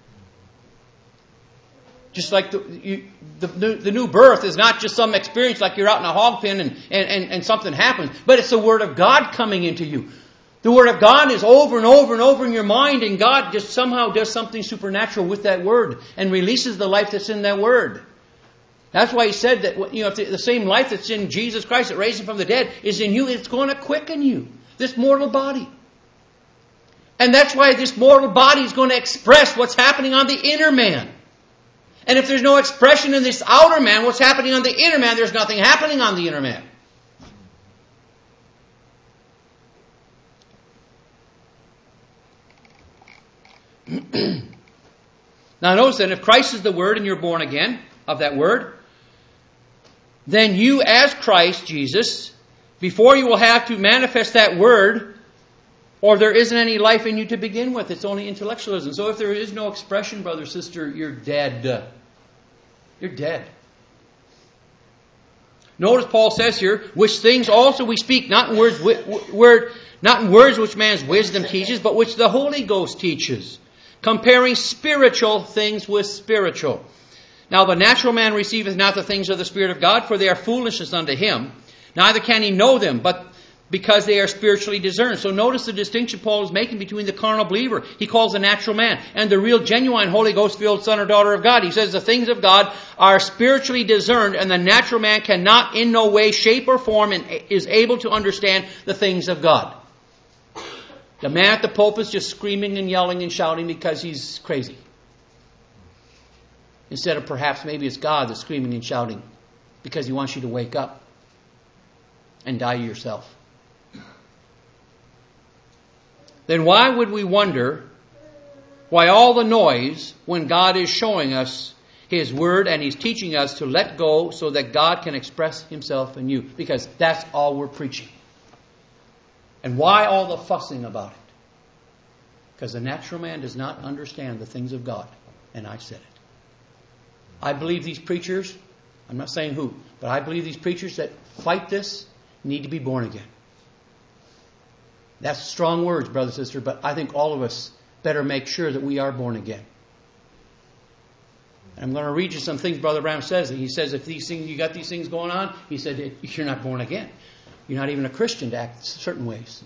Speaker 1: Just like the, you, the, the new birth is not just some experience like you're out in a hog pen and, and, and, and something happens, but it's the Word of God coming into you. The Word of God is over and over and over in your mind, and God just somehow does something supernatural with that Word and releases the life that's in that Word. That's why He said that, you know, if the, the same life that's in Jesus Christ that raised Him from the dead is in you, it's going to quicken you, this mortal body. And that's why this mortal body is going to express what's happening on the inner man. And if there's no expression in this outer man, what's happening on the inner man, there's nothing happening on the inner man. Now notice then, if Christ is the Word and you're born again of that Word, then you as Christ Jesus, before you will have to manifest that Word, or there isn't any life in you to begin with. It's only intellectualism. So if there is no expression, brother, sister, you're dead. You're dead. Notice Paul says here, which things also we speak, not in words, word, not in words which man's wisdom teaches, but which the Holy Ghost teaches, comparing spiritual things with spiritual. Now the natural man receiveth not the things of the Spirit of God, for they are foolishness unto him. Neither can he know them, but because they are spiritually discerned. So notice the distinction Paul is making between the carnal believer, he calls the natural man, and the real, genuine, Holy Ghost-filled son or daughter of God. He says the things of God are spiritually discerned, and the natural man cannot in no way, shape, or form and is able to understand the things of God. The man at the pulpit is just screaming and yelling and shouting because he's crazy. Instead of perhaps maybe it's God that's screaming and shouting because He wants you to wake up and die yourself. Then why would we wonder why all the noise when God is showing us His Word and He's teaching us to let go so that God can express Himself in you? Because that's all we're preaching. And why all the fussing about it? Because the natural man does not understand the things of God. And I said it. I believe these preachers, I'm not saying who, but I believe these preachers that fight this need to be born again. That's strong words, brother, sister, but I think all of us better make sure that we are born again. And I'm going to read you some things Brother Branham says. He says if these things, you got these things going on, he said you're not born again. You're not even a Christian to act certain ways.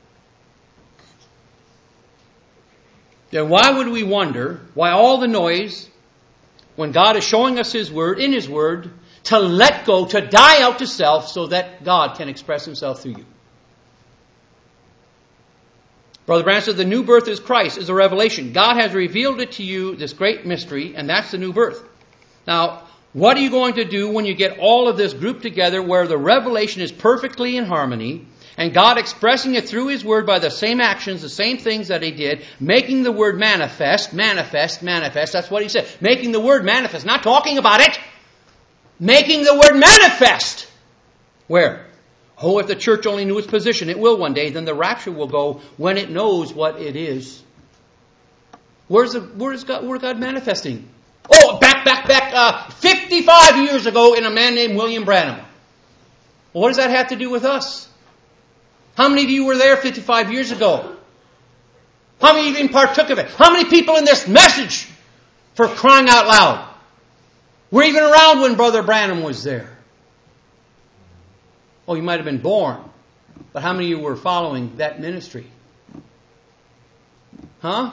Speaker 1: Then why would we wonder why all the noise when God is showing us His Word, in His Word, to let go, to die out to self so that God can express Himself through you? Brother Branham said the new birth is Christ, is a revelation. God has revealed it to you, this great mystery, and that's the new birth. Now, what are you going to do when you get all of this grouped together where the revelation is perfectly in harmony and God expressing it through His Word by the same actions, the same things that He did, making the Word manifest, manifest, manifest. That's what He said. Making the Word manifest. Not talking about it. Making the Word manifest. Where? Oh, if the church only knew its position, it will one day. Then the rapture will go when it knows what it is. Where's the where is God? Where is God manifesting? Oh, back, back, back, uh, fifty-five years ago in a man named William Branham. Well, what does that have to do with us? How many of you were there fifty-five years ago? How many even partook of it? How many people in this message, for crying out loud, were even around when Brother Branham was there? Oh, you might have been born, but how many of you were following that ministry? Huh?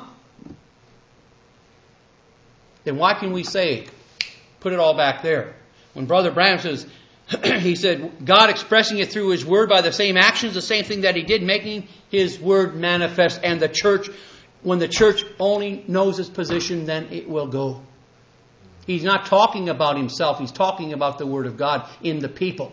Speaker 1: Then why can we say, put it all back there? When Brother Branham says, he said, God expressing it through His Word by the same actions, the same thing that He did, making His Word manifest. And the church, when the church only knows its position, then it will go. He's not talking about Himself. He's talking about the Word of God in the people.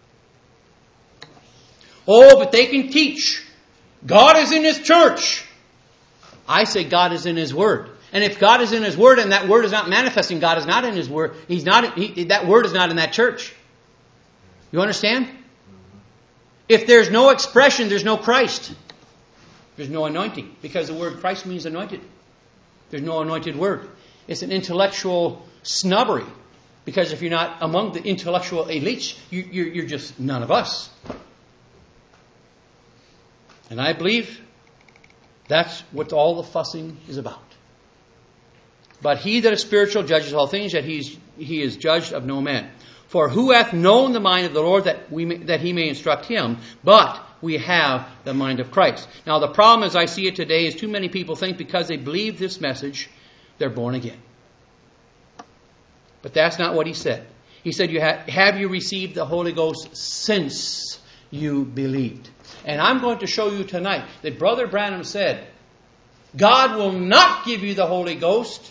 Speaker 1: Oh, but they can teach. God is in His church. I say God is in His Word. And if God is in His Word and that Word is not manifesting, God is not in His Word. He's not. He, that Word is not in that church. You understand? If there's no expression, there's no Christ. There's no anointing. Because the word Christ means anointed. There's no anointed word. It's an intellectual snubbery. Because if you're not among the intellectual elites, you, you're, you're just none of us. And I believe that's what all the fussing is about. But he that is spiritual judges all things, yet he's, he is judged of no man. For who hath known the mind of the Lord that we may, that he may instruct him? But we have the mind of Christ. Now the problem as I see it today is too many people think because they believe this message, they're born again. But that's not what he said. He said, "You ha- have you received the Holy Ghost since you believed?" And I'm going to show you tonight that Brother Branham said, God will not give you the Holy Ghost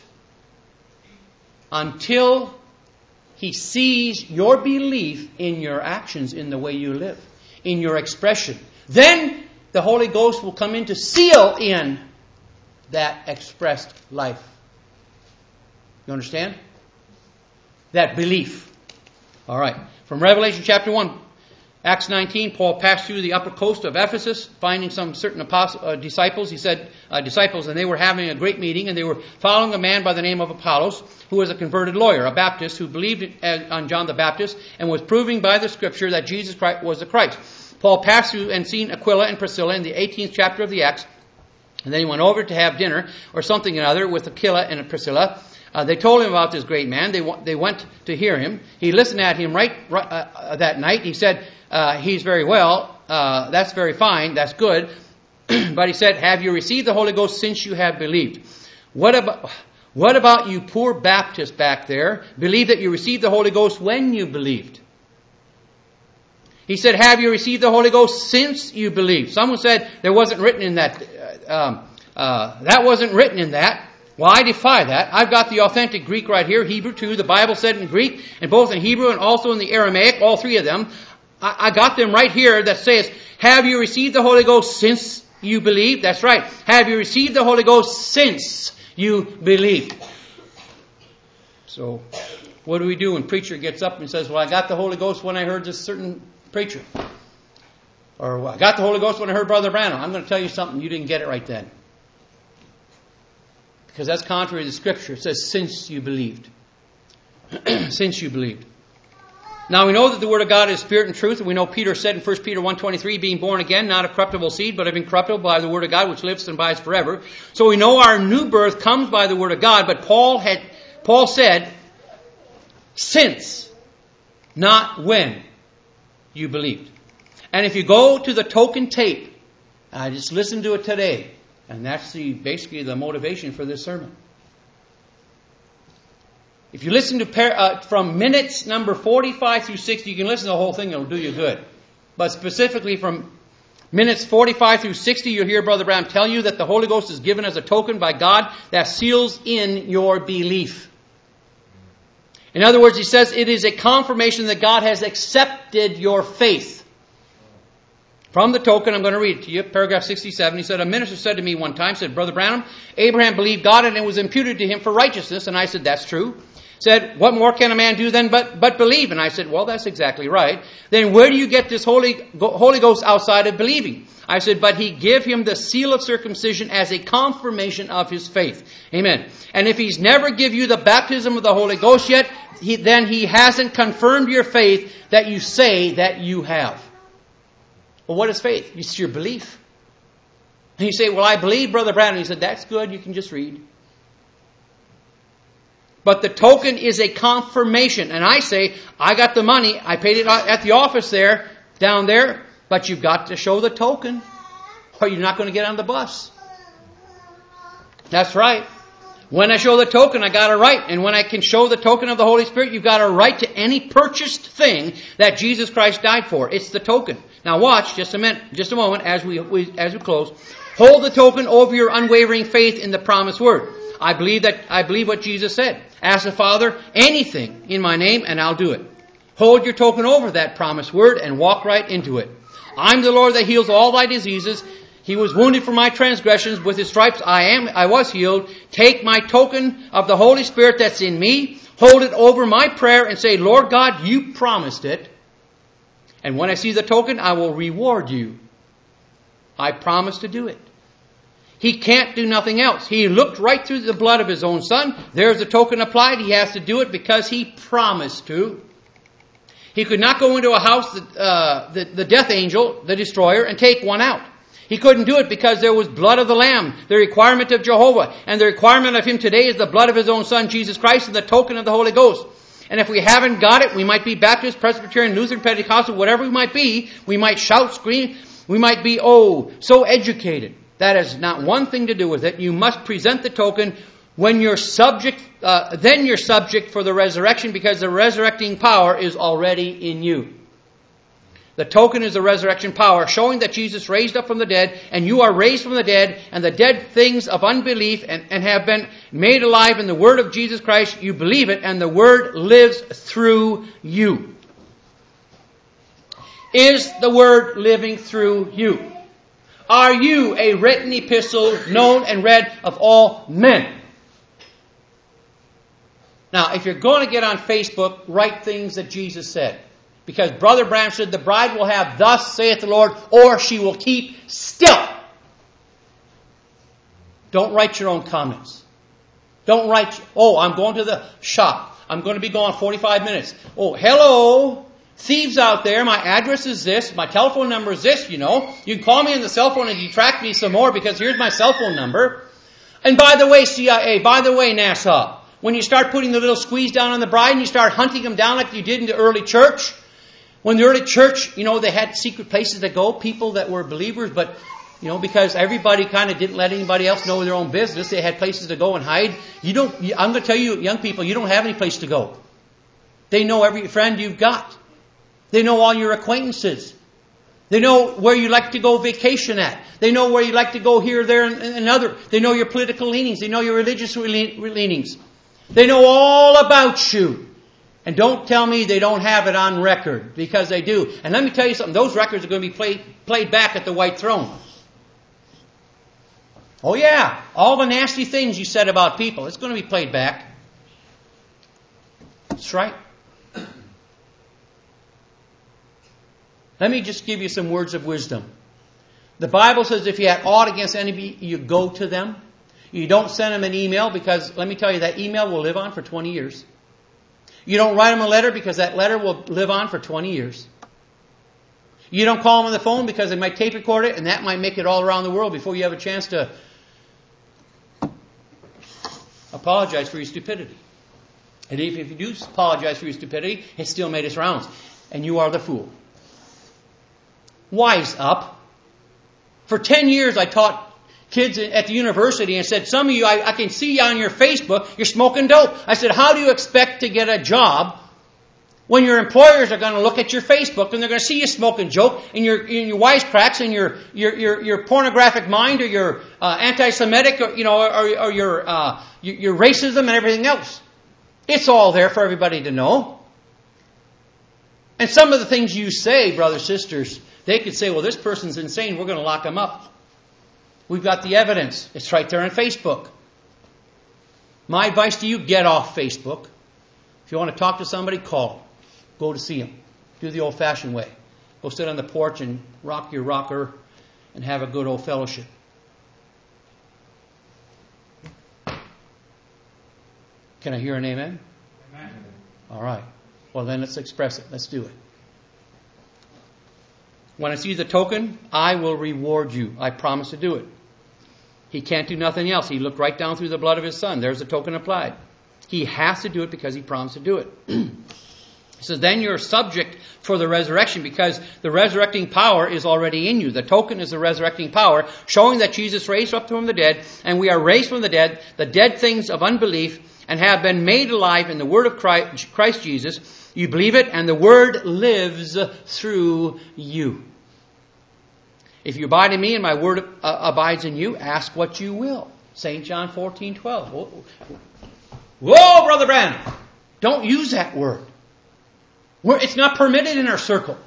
Speaker 1: until He sees your belief in your actions, in the way you live, in your expression. Then the Holy Ghost will come in to seal in that expressed life. You understand? That belief. All right. From Revelation chapter one, Acts nineteen, Paul passed through the upper coast of Ephesus, finding some certain apostle, uh, disciples. He said, uh, disciples, and they were having a great meeting, and they were following a man by the name of Apollos, who was a converted lawyer, a Baptist, who believed in, uh, on John the Baptist, and was proving by the Scripture that Jesus Christ was the Christ. Paul passed through and seen Aquila and Priscilla in the eighteenth chapter of the Acts, and then he went over to have dinner, or something or other, with Aquila and Priscilla. Uh, they told him about this great man. They they went to hear him. He listened at him right, right uh, that night. He said, uh, he's very well. Uh, that's very fine. That's good. But he said, have you received the Holy Ghost since you have believed? What about, what about you poor Baptists back there? Believe that you received the Holy Ghost when you believed. He said, have you received the Holy Ghost since you believed? Someone said there wasn't written in that. Uh, um, uh, that wasn't written in that. Well, I defy that. I've got the authentic Greek right here, Hebrew too. The Bible said in Greek, and both in Hebrew and also in the Aramaic, all three of them. I, I got them right here that says, have you received the Holy Ghost since you believed? That's right. Have you received the Holy Ghost since you believed? So, what do we do when a preacher gets up and says, well, I got the Holy Ghost when I heard this certain preacher. Or, well, I got the Holy Ghost when I heard Brother Branham. I'm going to tell you something. You didn't get it right then. Because that's contrary to Scripture. It says, since you believed. Since you believed. Now we know that the Word of God is Spirit and truth. And we know Peter said in First Peter one twenty-three, being born again, not of corruptible seed, but of incorruptible by the Word of God, which lives and abides forever. So we know our new birth comes by the Word of God. But Paul had, Paul said, since, not when you believed. And if you go to the token tape, I just listened to it today. And that's the basically the motivation for this sermon. If you listen to par- uh, from minutes number forty-five through sixty, you can listen to the whole thing, it'll do you good. But specifically from minutes forty-five through sixty, you'll hear Brother Branham tell you that the Holy Ghost is given as a token by God that seals in your belief. In other words, he says it is a confirmation that God has accepted your faith. From the token, I'm going to read it to you, paragraph sixty-seven. He said, a minister said to me one time, said, Brother Branham, Abraham believed God and it was imputed to him for righteousness. And I said, that's true. Said, what more can a man do then but, but believe? And I said, well, that's exactly right. Then where do you get this Holy, Holy Ghost outside of believing? I said, but he gave him the seal of circumcision as a confirmation of his faith. Amen. And if he's never give you the baptism of the Holy Ghost yet, he, then he hasn't confirmed your faith that you say that you have. Well, what is faith? It's your belief. And you say, well, I believe, Brother Branham. He said, that's good. You can just read. But the token is a confirmation. And I say, I got the money. I paid it at the office there, down there. But you've got to show the token, or you're not going to get on the bus. That's right. When I show the token, I got a right. And when I can show the token of the Holy Spirit, you've got a right to any purchased thing that Jesus Christ died for. It's the token. Now watch, just a minute, just a moment, as we, we as we close. Hold the token over your unwavering faith in the promised word. I believe that I believe what Jesus said. Ask the Father anything in my name, and I'll do it. Hold your token over that promised word and walk right into it. I'm the Lord that heals all thy diseases. He was wounded for my transgressions. With his stripes I am, I was healed. Take my token of the Holy Spirit that's in me. Hold it over my prayer and say, Lord God, you promised it. And when I see the token, I will reward you. I promise to do it. He can't do nothing else. He looked right through the blood of his own son. There's the token applied. He has to do it because he promised to. He could not go into a house, that, uh, the, the death angel, the destroyer, and take one out. He couldn't do it because there was blood of the Lamb, the requirement of Jehovah. And the requirement of him today is the blood of his own Son, Jesus Christ, and the token of the Holy Ghost. And if we haven't got it, we might be Baptist, Presbyterian, Lutheran, Pentecostal, whatever we might be. We might shout, scream, We might be, oh, so educated. That has not one thing to do with it. You must present the token when you're subject, uh, then you're subject for the resurrection, because the resurrecting power is already in you. The token is the resurrection power, showing that Jesus raised up from the dead, and you are raised from the dead, and the dead things of unbelief and, and have been made alive in the word of Jesus Christ. You believe it, and the word lives through you. Is the word living through you? Are you a written epistle known and read of all men? Now, if you're going to get on Facebook, write things that Jesus said. Because Brother Branham said the bride will have, thus saith the Lord, or she will keep still. Don't write your own comments. Don't write, oh, I'm going to the shop. I'm going to be gone forty-five minutes. Oh, hello. Thieves out there, my address is this, my telephone number is this, you know. You can call me on the cell phone and detract me some more because here's my cell phone number. And by the way, C I A, by the way, NASA, when you start putting the little squeeze down on the bride and you start hunting them down like you did in the early church, when the early church, you know, they had secret places to go, people that were believers, but, you know, because everybody kind of didn't let anybody else know their own business, they had places to go and hide. You don't, I'm going to tell you, young people, you don't have any place to go. They know every friend you've got. They know all your acquaintances. They know where you like to go vacation at. They know where you like to go here, there, and, and other. They know your political leanings. They know your religious leanings. They know all about you. And don't tell me they don't have it on record, because they do. And let me tell you something. Those records are going to be played, played back at the White Throne. Oh yeah, all the nasty things you said about people, it's going to be played back. That's right. Let me just give you some words of wisdom. The Bible says if you have aught against anybody, you go to them. You don't send them an email, because let me tell you, that email will live on for twenty years. You don't write them a letter, because that letter will live on for twenty years. You don't call them on the phone, because they might tape record it, and that might make it all around the world before you have a chance to apologize for your stupidity. And if, if you do apologize for your stupidity, it still made its rounds. And you are the fool. Wise up. For ten years I taught kids at the university and said, some of you, I, I can see on your Facebook, you're smoking dope. I said, how do you expect to get a job when your employers are going to look at your Facebook and they're going to see you smoking dope and your, in your wisecracks and your, your, your, your pornographic mind, or your uh, anti-Semitic, or, you know, or, or your, uh, your, your racism and everything else. It's all there for everybody to know. And some of the things you say, brothers, sisters, they could say, well, this person's insane. We're going to lock him up. We've got the evidence. It's right there on Facebook. My advice to you, get off Facebook. If you want to talk to somebody, call. Go to see them. Do the old-fashioned way. Go sit on the porch and rock your rocker and have a good old fellowship. Can I hear an amen? Amen. All right. Well, then let's express it. Let's do it. When I see the token, I will reward you. I promise to do it. He can't do nothing else. He looked right down through the blood of his son. There's the token applied. He has to do it because he promised to do it. He says, then you're subject for the resurrection, because the resurrecting power is already in you. The token is the resurrecting power, showing that Jesus raised up from the dead, and we are raised from the dead, the dead things of unbelief, and have been made alive in the word of Christ, Christ Jesus. You believe it, and the word lives through you. If you abide in me and my word uh, abides in you, ask what you will. Saint John fourteen twelve. Whoa, Whoa Brother Branham. Don't use that word. We're, it's not permitted in our circle.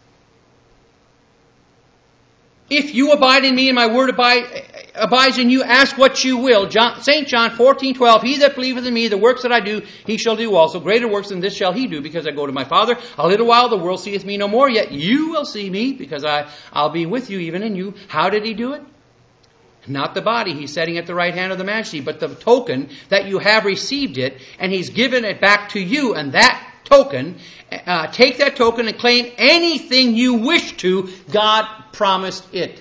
Speaker 1: If you abide in me and my word abide, abides in you, ask what you will. John, Saint John fourteen twelve. He that believeth in me, the works that I do, he shall do also. Greater works than this shall he do, because I go to my Father. A little while the world seeth me no more, yet you will see me, because I, I'll be with you, even in you. How did he do it? Not the body. He's sitting at the right hand of the Majesty, but the token that you have received it, and he's given it back to you. And that token, uh, take that token and claim anything you wish to. God promised it.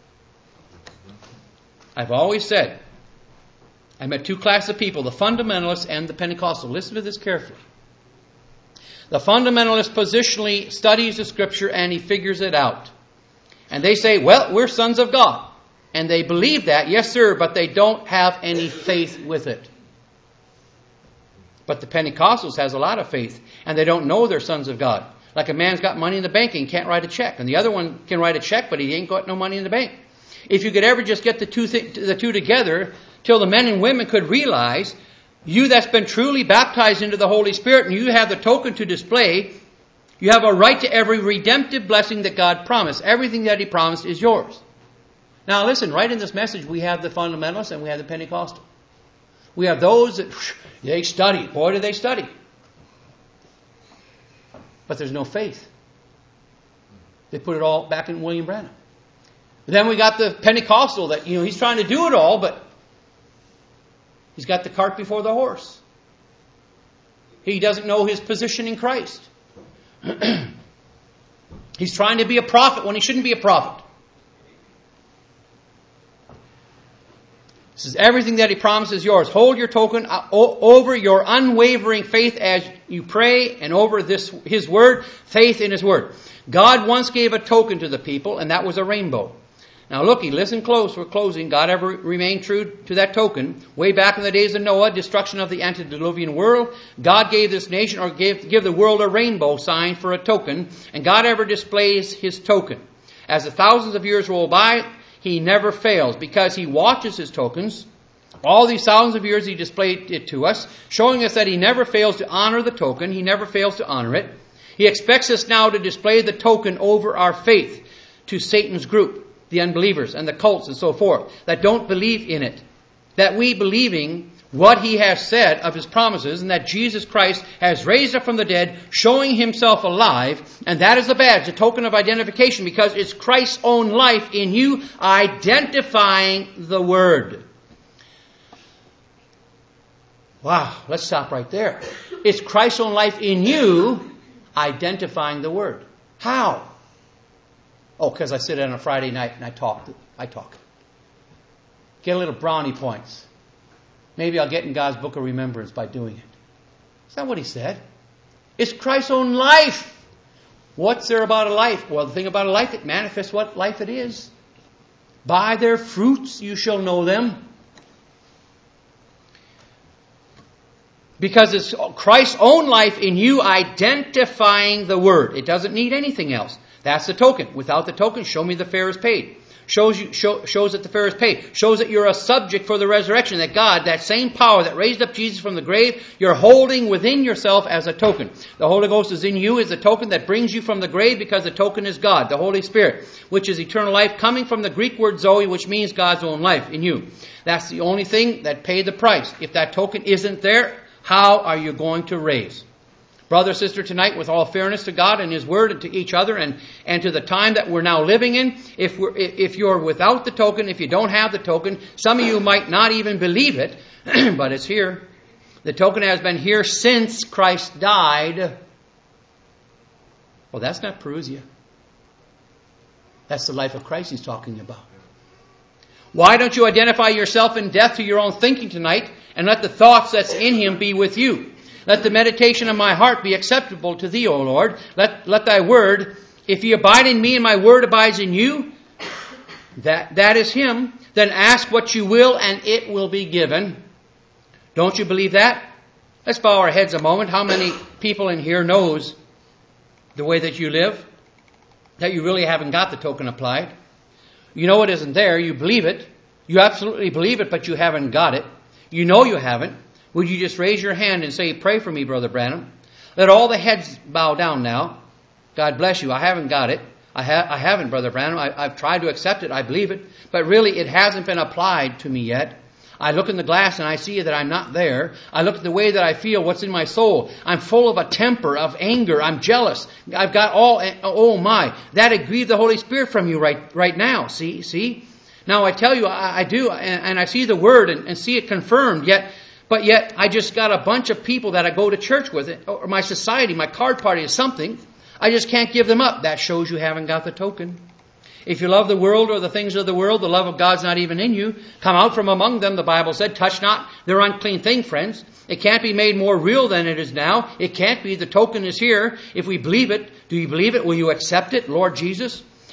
Speaker 1: I've always said, I met two classes of people, the fundamentalists and the Pentecostal. Listen to this carefully. The fundamentalist positionally studies the Scripture and he figures it out. And they say, well, we're sons of God. And they believe that, yes sir, but they don't have any faith with it. But the Pentecostals has a lot of faith, and they don't know they're sons of God. Like a man's got money in the bank and can't write a check. And the other one can write a check, but he ain't got no money in the bank. If you could ever just get the two th- the two together, till the men and women could realize, you that's been truly baptized into the Holy Spirit, and you have the token to display, you have a right to every redemptive blessing that God promised. Everything that He promised is yours. Now listen, right in this message we have the fundamentalists and we have the Pentecostal. We have those that, they study. Boy, do they study. But there's no faith. They put it all back in William Branham. Then we got the Pentecostal that, you know, he's trying to do it all, but he's got the cart before the horse. He doesn't know his position in Christ. He's trying to be a prophet when he shouldn't be a prophet. This is everything that He promises is yours. Hold your token over your unwavering faith as you pray, and over this His Word, faith in His Word. God once gave a token to the people, and that was a rainbow. Now looky, listen close, we're closing. God ever remained true to that token? Way back in the days of Noah, destruction of the antediluvian world, God gave this nation, or gave, give the world a rainbow sign for a token, and God ever displays His token. As the thousands of years roll by, He never fails, because He watches His tokens. All these thousands of years He displayed it to us, showing us that He never fails to honor the token. He never fails to honor it. He expects us now to display the token over our faith to Satan's group, the unbelievers and the cults and so forth, that don't believe in it. That we, believing what He has said of His promises, and that Jesus Christ has raised up from the dead, showing Himself alive, and that is the badge, the token of identification, because it's Christ's own life in you, identifying the Word. Wow, let's stop right there. It's Christ's own life in you, identifying the Word. How? Oh, because I sit on a Friday night and I talk. I talk. Get a little brownie points. Maybe I'll get in God's book of remembrance by doing it. Is that what He said? It's Christ's own life. What's there about a life? Well, the thing about a life, it manifests what life it is. By their fruits you shall know them. Because it's Christ's own life in you, identifying the Word. It doesn't need anything else. That's the token. Without the token, show me the fare is paid. Shows you, show, shows that the fare is paid. Shows that you're a subject for the resurrection. That God, that same power that raised up Jesus from the grave, you're holding within yourself as a token. The Holy Ghost is in you as a token that brings you from the grave, because the token is God, the Holy Spirit, which is eternal life, coming from the Greek word Zoe, which means God's own life in you. That's the only thing that paid the price. If that token isn't there, how are you going to raise? Brother, sister, tonight, with all fairness to God and His Word and to each other and, and to the time that we're now living in, if we're, if you're without the token, if you don't have the token, some of you might not even believe it, but it's here. The token has been here since Christ died. Well, that's not Perusia. That's the life of Christ He's talking about. Why don't you identify yourself in death to your own thinking tonight, and let the thoughts that's in Him be with you? Let the meditation of my heart be acceptable to Thee, O Lord. Let, let Thy word, if Ye abide in me and my word abides in you, that, that is Him, then ask what you will and it will be given. Don't you believe that? Let's bow our heads a moment. How many people in here knows the way that you live? That you really haven't got the token applied? You know it isn't there. You believe it. You absolutely believe it, but you haven't got it. You know you haven't. Would you just raise your hand and say, pray for me, Brother Branham? Let all the heads bow down now. God bless you. I haven't got it. I, ha- I haven't, Brother Branham. I- I've tried to accept it. I believe it. But really, it hasn't been applied to me yet. I look in the glass and I see that I'm not there. I look at the way that I feel, what's in my soul. I'm full of a temper, of anger. I'm jealous. I've got all, oh my, that'd grieve the Holy Spirit from you right, right now. See, see? Now I tell you, I, I do, and, and I see the Word and, and see it confirmed, yet, but yet I just got a bunch of people that I go to church with, or my society, my card party is something. I just can't give them up. That shows you haven't got the token. If you love the world or the things of the world, the love of God's not even in you. Come out from among them, the Bible said. Touch not their unclean thing, friends. It can't be made more real than it is now. It can't be. The token is here. If we believe it, do you believe it? Will you accept it, Lord Jesus?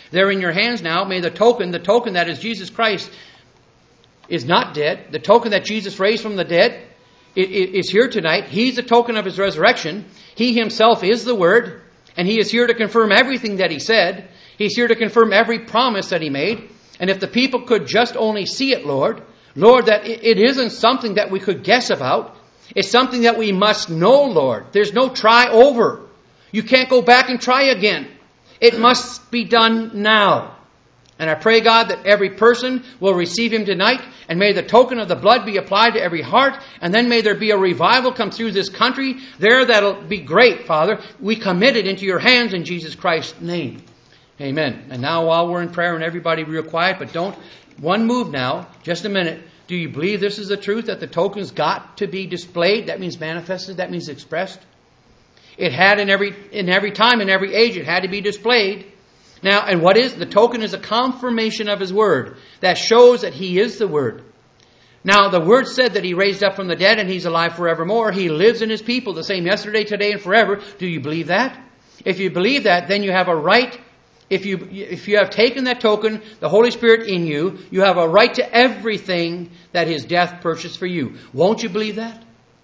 Speaker 1: They're in your hands now. May the token, the token that is Jesus Christ, is not dead. The token that Jesus raised from the dead is here tonight. He's the token of His resurrection. He Himself is the Word. And He is here to confirm everything that He said. He's here to confirm every promise that He made. And if the people could just only see it, Lord, Lord, that it isn't something that we could guess about. It's something that we must know, Lord. There's no try over. You can't go back and try again. It must be done now. And I pray, God, that every person will receive Him tonight, and may the token of the blood be applied to every heart, and then may there be a revival come through this country. There, that'll be great, Father. We commit it into your hands in Jesus Christ's name. Amen. And now while we're in prayer, and everybody real quiet, but don't, one move now, just a minute. Do you believe this is the truth, that the token's got to be displayed? That means manifested, that means expressed. It had in every in every time, in every age, it had to be displayed. Now, and what is? The token is a confirmation of His Word that shows that He is the Word. Now, the Word said that He raised up from the dead and He's alive forevermore. He lives in His people, the same yesterday, today, and forever. Do you believe that? If you believe that, then you have a right. If you if you have taken that token, the Holy Spirit in you, you have a right to everything that His death purchased for you. Won't you believe that?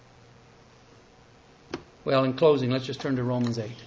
Speaker 1: Well, in closing, let's just turn to Romans eight.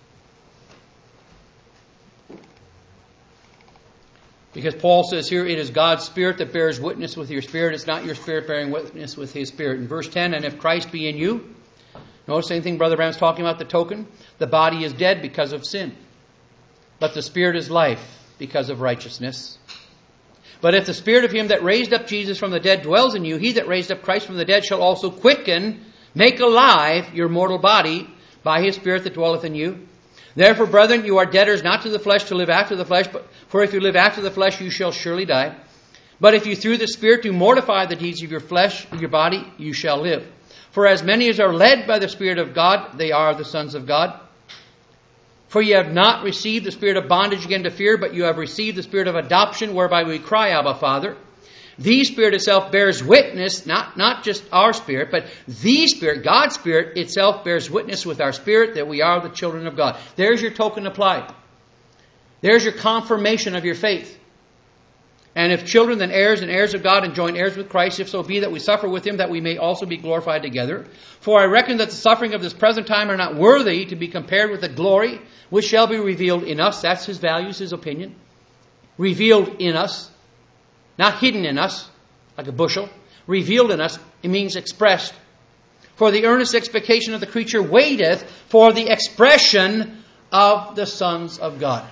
Speaker 1: Because Paul says here, it is God's Spirit that bears witness with your spirit. It's not your spirit bearing witness with His Spirit. In verse ten, and if Christ be in you, notice anything Brother Branham's talking about the token? The body is dead because of sin, but the Spirit is life because of righteousness. But if the Spirit of Him that raised up Jesus from the dead dwells in you, He that raised up Christ from the dead shall also quicken, make alive your mortal body by His Spirit that dwelleth in you. Therefore, brethren, you are debtors not to the flesh to live after the flesh, but for if you live after the flesh, you shall surely die. But if you through the Spirit do mortify the deeds of your flesh, of your body, you shall live. For as many as are led by the Spirit of God, they are the sons of God. For you have not received the spirit of bondage again to fear, but you have received the spirit of adoption, whereby we cry, Abba, Father. The Spirit itself bears witness, not, not just our spirit, but the Spirit, God's Spirit itself bears witness with our spirit that we are the children of God. There's your token applied. There's your confirmation of your faith. And if children, then heirs and heirs of God, and joint heirs with Christ, if so be that we suffer with Him, that we may also be glorified together. For I reckon that the suffering of this present time are not worthy to be compared with the glory which shall be revealed in us. That's His values, His opinion. Revealed in us. Not hidden in us, like a bushel. Revealed in us, it means expressed. For the earnest expectation of the creature waiteth for the expression of the sons of God.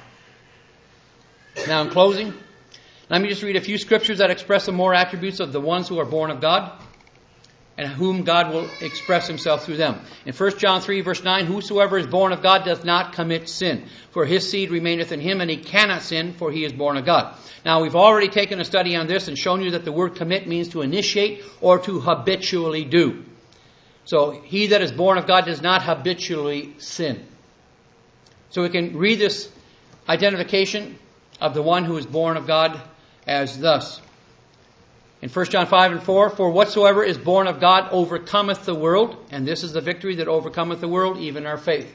Speaker 1: Now in closing, let me just read a few scriptures that express the more attributes of the ones who are born of God, and whom God will express Himself through them. In First John three, verse nine, whosoever is born of God doth not commit sin, for his seed remaineth in him, and he cannot sin, for he is born of God. Now, we've already taken a study on this and shown you that the word commit means to initiate or to habitually do. So, he that is born of God does not habitually sin. So we can read this identification of the one who is born of God as thus. In First John five and four, for whatsoever is born of God overcometh the world, and this is the victory that overcometh the world, even our faith.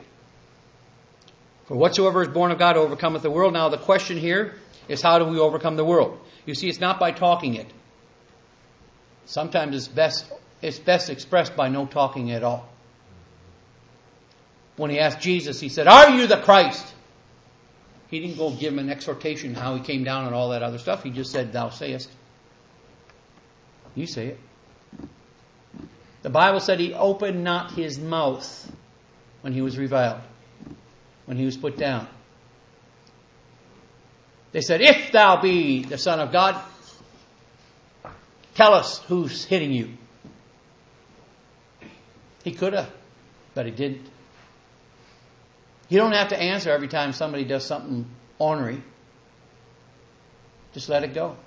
Speaker 1: For whatsoever is born of God overcometh the world. Now the question here is, how do we overcome the world? You see, it's not by talking it. Sometimes it's best it's best expressed by no talking at all. When He asked Jesus, He said, are you the Christ? He didn't go give Him an exhortation how He came down and all that other stuff. He just said, thou sayest. You say it. The Bible said He opened not His mouth when He was reviled, when He was put down. They said, if thou be the Son of God, tell us who's hitting you. He could have, but He didn't. You don't have to answer every time somebody does something ornery. Just let it go.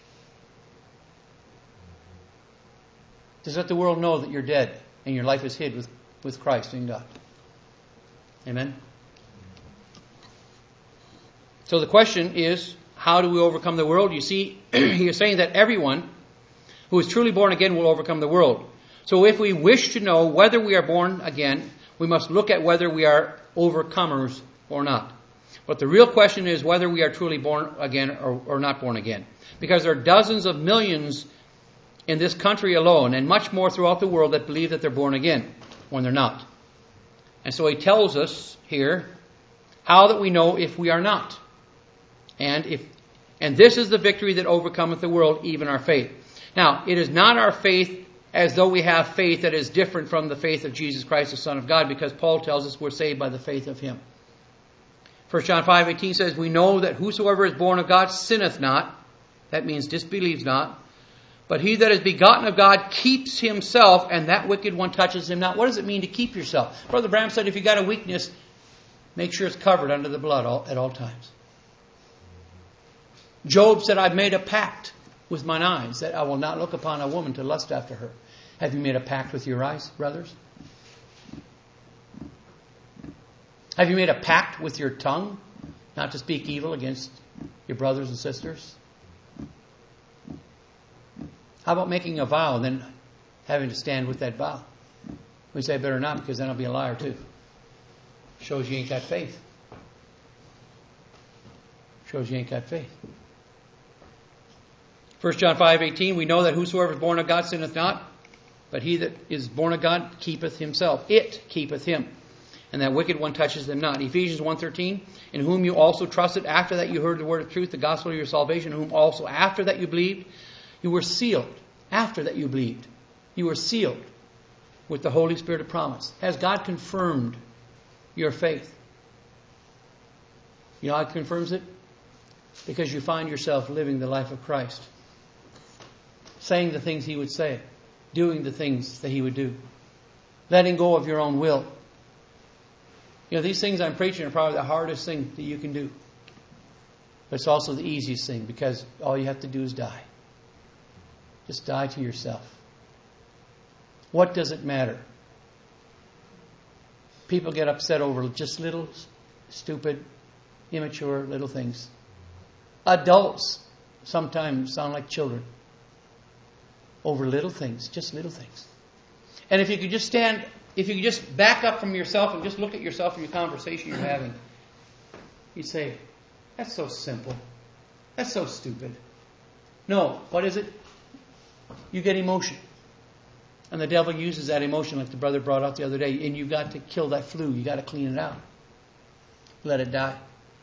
Speaker 1: Just let the world know that you're dead and your life is hid with, with Christ in God. Amen? So the question is, how do we overcome the world? You see, he is saying that everyone who is truly born again will overcome the world. So if we wish to know whether we are born again, we must look at whether we are overcomers or not. But the real question is whether we are truly born again or, or not born again. Because there are dozens of millions in this country alone, and much more throughout the world, that believe that they're born again when they're not. And so he tells us here how that we know if we are not. And if and this is the victory that overcometh the world, even our faith. Now, it is not our faith as though we have faith that is different from the faith of Jesus Christ, the Son of God, because Paul tells us we're saved by the faith of Him. First John five eighteen says, we know that whosoever is born of God sinneth not. That means disbelieves not. But he that is begotten of God keeps himself, and that wicked one touches him not. What does it mean to keep yourself? Brother Branham said if you got a weakness, make sure it's covered under the blood all, at all times. Job said, I've made a pact with mine eyes that I will not look upon a woman to lust after her. Have you made a pact with your eyes, brothers? Have you made a pact with your tongue not to speak evil against your brothers and sisters? How about making a vow and then having to stand with that vow? We say better not, because then I'll be a liar too. Shows you ain't got faith. Shows you ain't got faith. First John five eighteen, we know that whosoever is born of God sinneth not, but he that is born of God keepeth himself. It keepeth him. And that wicked one touches them not. Ephesians one thirteen, in whom you also trusted after that you heard the word of truth, the gospel of your salvation, in whom also after that you believed, you were sealed. After that you believed, you were sealed with the Holy Spirit of promise. Has God confirmed your faith? You know how it confirms it? Because you find yourself living the life of Christ. Saying the things He would say. Doing the things that He would do. Letting go of your own will. You know, these things I'm preaching are probably the hardest thing that you can do. But it's also the easiest thing, because all you have to do is die. Just die to yourself. What does it matter? People get upset over just little, stupid, immature little things. Adults sometimes sound like children over little things, just little things. And if you could just stand, if you could just back up from yourself and just look at yourself in your conversation you're having, you'd say, that's so simple. That's so stupid. No, what is it? You get emotion. And the devil uses that emotion, like the brother brought out the other day, and you've got to kill that flu. You've got to clean it out. Let it die.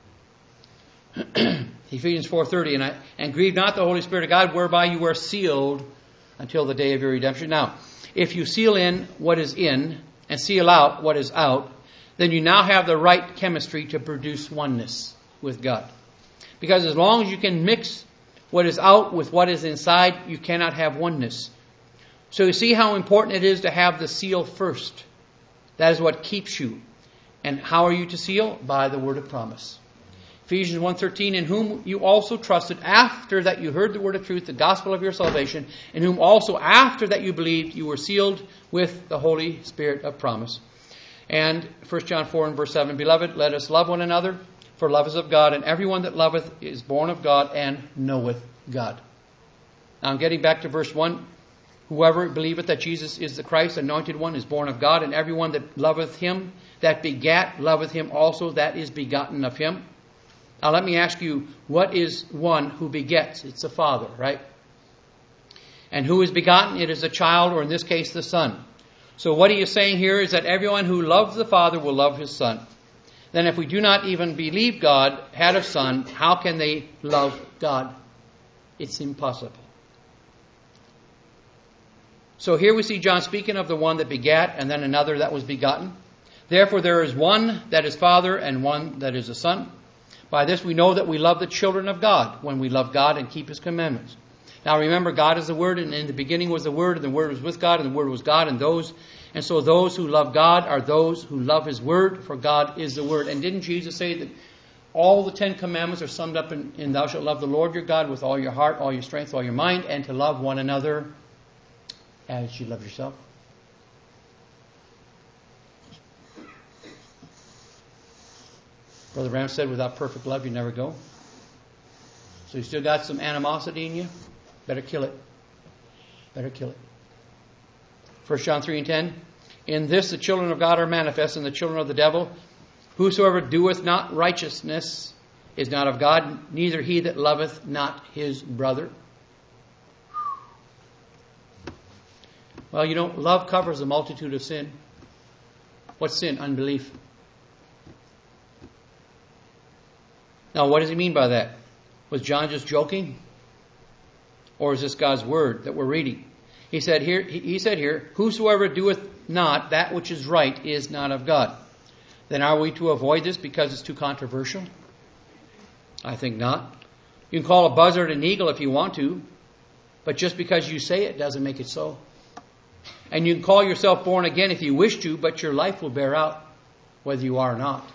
Speaker 1: Ephesians four thirty, and, I, and grieve not the Holy Spirit of God, whereby you are sealed until the day of your redemption. Now, if you seal in what is in and seal out what is out, then you now have the right chemistry to produce oneness with God. Because as long as you can mix what is out with what is inside, you cannot have oneness. So you see how important it is to have the seal first. That is what keeps you. And how are you to seal? By the word of promise. Ephesians one thirteen, in whom you also trusted after that you heard the word of truth, the gospel of your salvation, in whom also after that you believed, you were sealed with the Holy Spirit of promise. And First John four and verse seven, beloved, let us love one another, for love is of God, and everyone that loveth is born of God and knoweth God. Now I'm getting back to verse one. Whoever believeth that Jesus is the Christ, anointed one, is born of God, and everyone that loveth him, that begat, loveth him also, that is begotten of him. Now let me ask you, what is one who begets? It's a father, right? And who is begotten? It is a child, or in this case, the son. So what he is saying here is that everyone who loves the Father will love his Son. Then if we do not even believe God had a son, how can they love God? It's impossible. So here we see John speaking of the one that begat and then another that was begotten. Therefore there is one that is father and one that is a son. By this we know that we love the children of God, when we love God and keep His commandments. Now remember, God is the Word, and in the beginning was the Word, and the Word was with God, and the Word was God, and those, and so those who love God are those who love His Word, for God is the Word. And didn't Jesus say that all the Ten Commandments are summed up in, in thou shalt love the Lord your God with all your heart, all your strength, all your mind, and to love one another as you love yourself? Brother Branham said, without perfect love, you never go. So you still got some animosity in you? Better kill it. Better kill it. First John three and ten. In this the children of God are manifest, and the children of the devil. Whosoever doeth not righteousness is not of God, neither he that loveth not his brother. Well, you know, love covers a multitude of sin. What's sin? Unbelief. Now, what does he mean by that? Was John just joking? Or is this God's word that we're reading? He said here, he said here, whosoever doeth not that which is right is not of God. Then are we to avoid this because it's too controversial? I think not. You can call a buzzard an eagle if you want to, but just because you say it doesn't make it so. And you can call yourself born again if you wish to, but your life will bear out whether you are or not.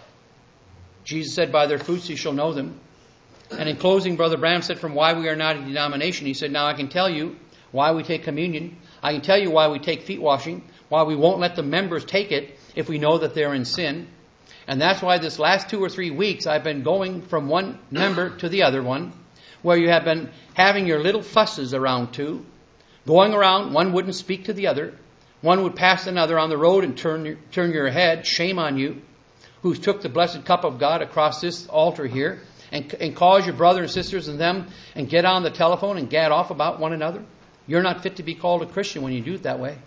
Speaker 1: Jesus said, by their fruits you shall know them. And in closing, Brother Branham said from why we are not a denomination, he said, now I can tell you why we take communion. I can tell you why we take feet washing, why we won't let the members take it if we know that they're in sin. And that's why this last two or three weeks I've been going from one member to the other one, where you have been having your little fusses around too. Going around, one wouldn't speak to the other. One would pass another on the road and turn, turn your head. Shame on you, who took the blessed cup of God across this altar here and, and cause your brother and sisters and them and get on the telephone and gad off about one another. You're not fit to be called a Christian when you do it that way.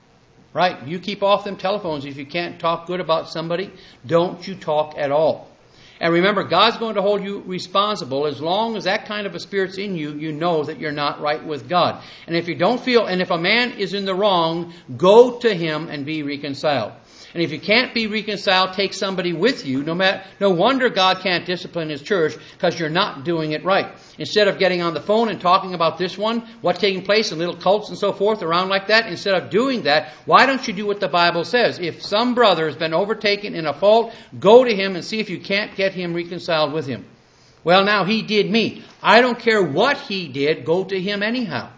Speaker 1: Right? You keep off them telephones. If you can't talk good about somebody, don't you talk at all. And remember, God's going to hold you responsible. As long as that kind of a spirit's in you, you know that you're not right with God. And if you don't feel, and if a man is in the wrong, go to him and be reconciled. And if you can't be reconciled, take somebody with you. No matter, no wonder God can't discipline His church, because you're not doing it right. Instead of getting on the phone and talking about this one, what's taking place in little cults and so forth around like that, instead of doing that, why don't you do what the Bible says? If some brother has been overtaken in a fault, go to him and see if you can't get him reconciled with him. Well, now he did me. I don't care what he did, go to him anyhow.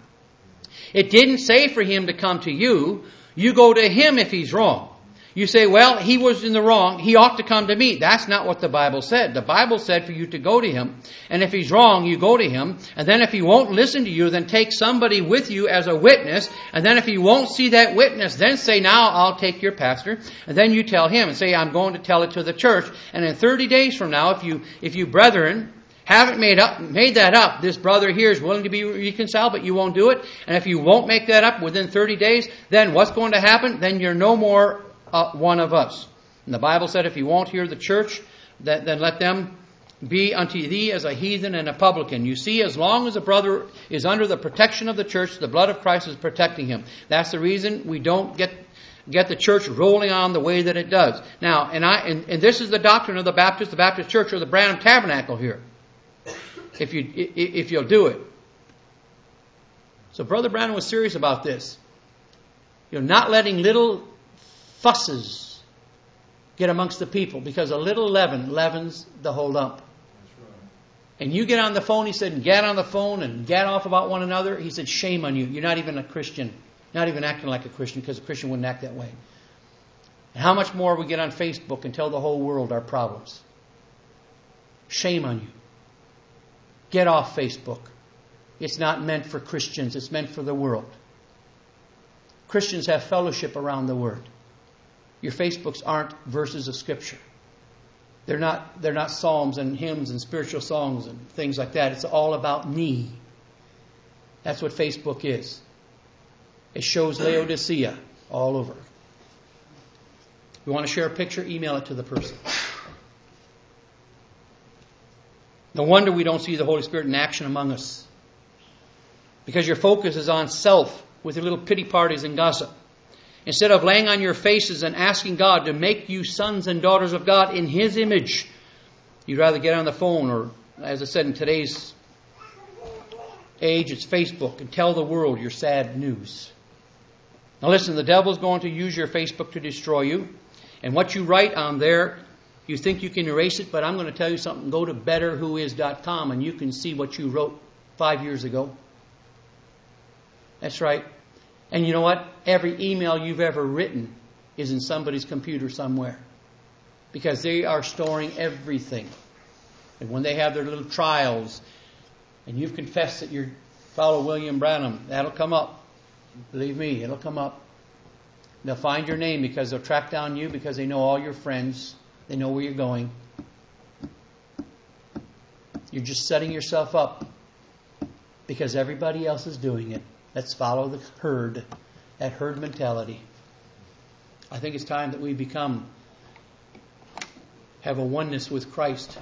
Speaker 1: It didn't say for him to come to you. You go to him if he's wrong. You say, well, he was in the wrong. He ought to come to me. That's not what the Bible said. The Bible said for you to go to him. And if he's wrong, you go to him. And then if he won't listen to you, then take somebody with you as a witness. And then if he won't see that witness, then say, now I'll take your pastor. And then you tell him and say, I'm going to tell it to the church. And in thirty days from now, if you, if you brethren haven't made up, made that up, this brother here is willing to be reconciled, but you won't do it. And if you won't make that up within thirty days, then what's going to happen? Then you're no more Uh, one of us. And the Bible said if you won't hear the church, that, then let them be unto thee as a heathen and a publican. You see, as long as a brother is under the protection of the church, the blood of Christ is protecting him. That's the reason we don't get get the church rolling on the way that it does. Now, and I and, and this is the doctrine of the Baptist, the Baptist Church, or the Branham Tabernacle here. If you if you'll do it. So Brother Branham was serious about this. You're not letting little fusses get amongst the people, because a little leaven leavens the whole lump. That's right. And you get on the phone, he said, and get on the phone and get off about one another. He said, shame on you. You're not even a Christian. Not even acting like a Christian, because a Christian wouldn't act that way. And how much more we get on Facebook and tell the whole world our problems. Shame on you. Get off Facebook. It's not meant for Christians. It's meant for the world. Christians have fellowship around the Word. Your Facebooks aren't verses of Scripture. They're not, they're not psalms and hymns and spiritual songs and things like that. It's all about me. That's what Facebook is. It shows Laodicea all over. You want to share a picture? Email it to the person. No wonder we don't see the Holy Spirit in action among us. Because your focus is on self with your little pity parties and gossip. Instead of laying on your faces and asking God to make you sons and daughters of God in His image, you'd rather get on the phone, or, as I said, in today's age, it's Facebook, and tell the world your sad news. Now listen, the devil's going to use your Facebook to destroy you. And what you write on there, you think you can erase it, but I'm going to tell you something. Go to better who is dot com and you can see what you wrote five years ago. That's right. And you know what? Every email you've ever written is in somebody's computer somewhere. Because they are storing everything. And when they have their little trials, and you've confessed that you follow William Branham, that'll come up. Believe me, it'll come up. They'll find your name because they'll track down you, because they know all your friends They know where you're going. You're just setting yourself up because everybody else is doing it. Let's follow the herd, that herd mentality. I think it's time that we become, have a oneness with Christ.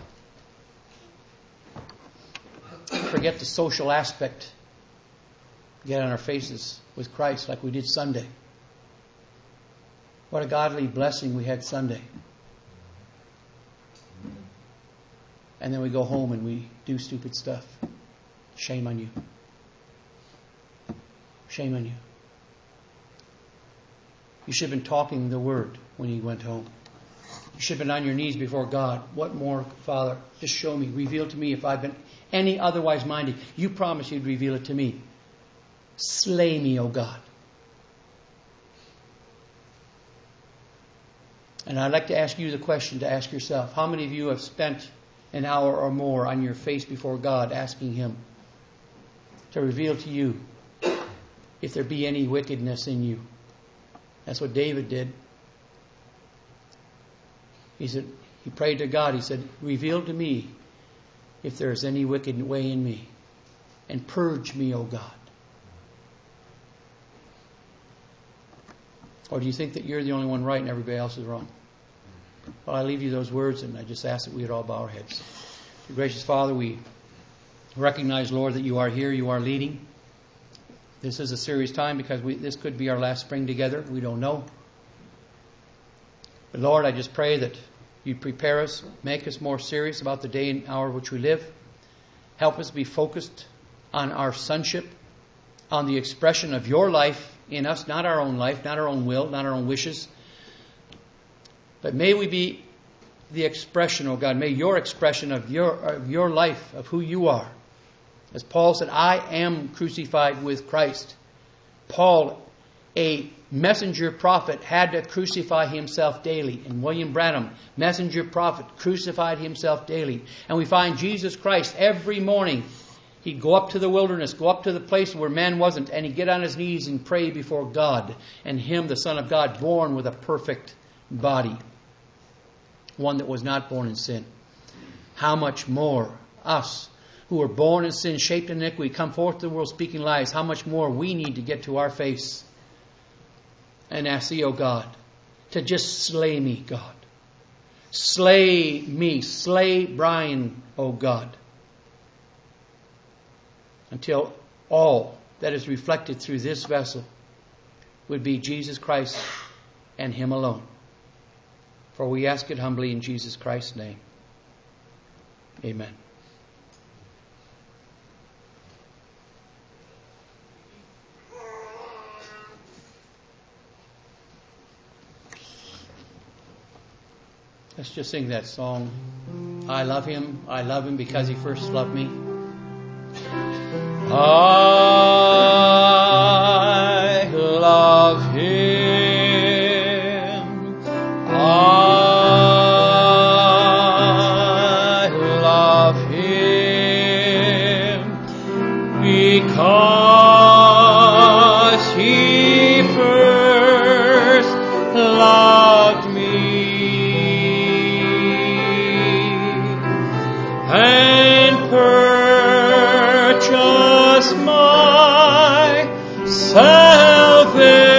Speaker 1: Forget the social aspect. Get on our faces with Christ like we did Sunday. What a godly blessing we had Sunday. And then we go home and we do stupid stuff. Shame on you. Shame on you. You should have been talking the word when you went home. You should have been on your knees before God. What more, Father? Just show me. Reveal to me if I've been any otherwise minded. You promised you'd reveal it to me. Slay me, O God. And I'd like to ask you the question to ask yourself. How many of you have spent an hour or more on your face before God asking Him to reveal to you if there be any wickedness in you? That's what David did. He said, he prayed to God. He said, reveal to me if there is any wicked way in me, and purge me, O God. Or do you think that you're the only one right and everybody else is wrong? Well, I leave you those words, and I just ask that we would all bow our heads. Dear gracious Father, we recognize, Lord, that you are here, you are leading. This is a serious time because we, this could be our last spring together. We don't know. But Lord, I just pray that you prepare us, make us more serious about the day and hour which we live. Help us be focused on our sonship, on the expression of your life in us, not our own life, not our own will, not our own wishes. But may we be the expression, oh God, may your expression of your, of your life, of who you are. As Paul said, I am crucified with Christ. Paul, a messenger prophet, had to crucify himself daily. And William Branham, messenger prophet, crucified himself daily. And we find Jesus Christ every morning. He'd go up to the wilderness, go up to the place where man wasn't, and he'd get on his knees and pray before God. And him, the Son of God, born with a perfect body. One that was not born in sin. How much more us, who are born in sin, shaped in iniquity, come forth to the world speaking lies, how much more we need to get to our face and ask thee, O God, to just slay me, God. Slay me, slay Brian, O God. Until all that is reflected through this vessel would be Jesus Christ and Him alone. For we ask it humbly in Jesus Christ's name. Amen. Let's just sing that song. I love Him. I love Him because He first loved me. I love Him. I love Him because He first loved me and purchased my salvation.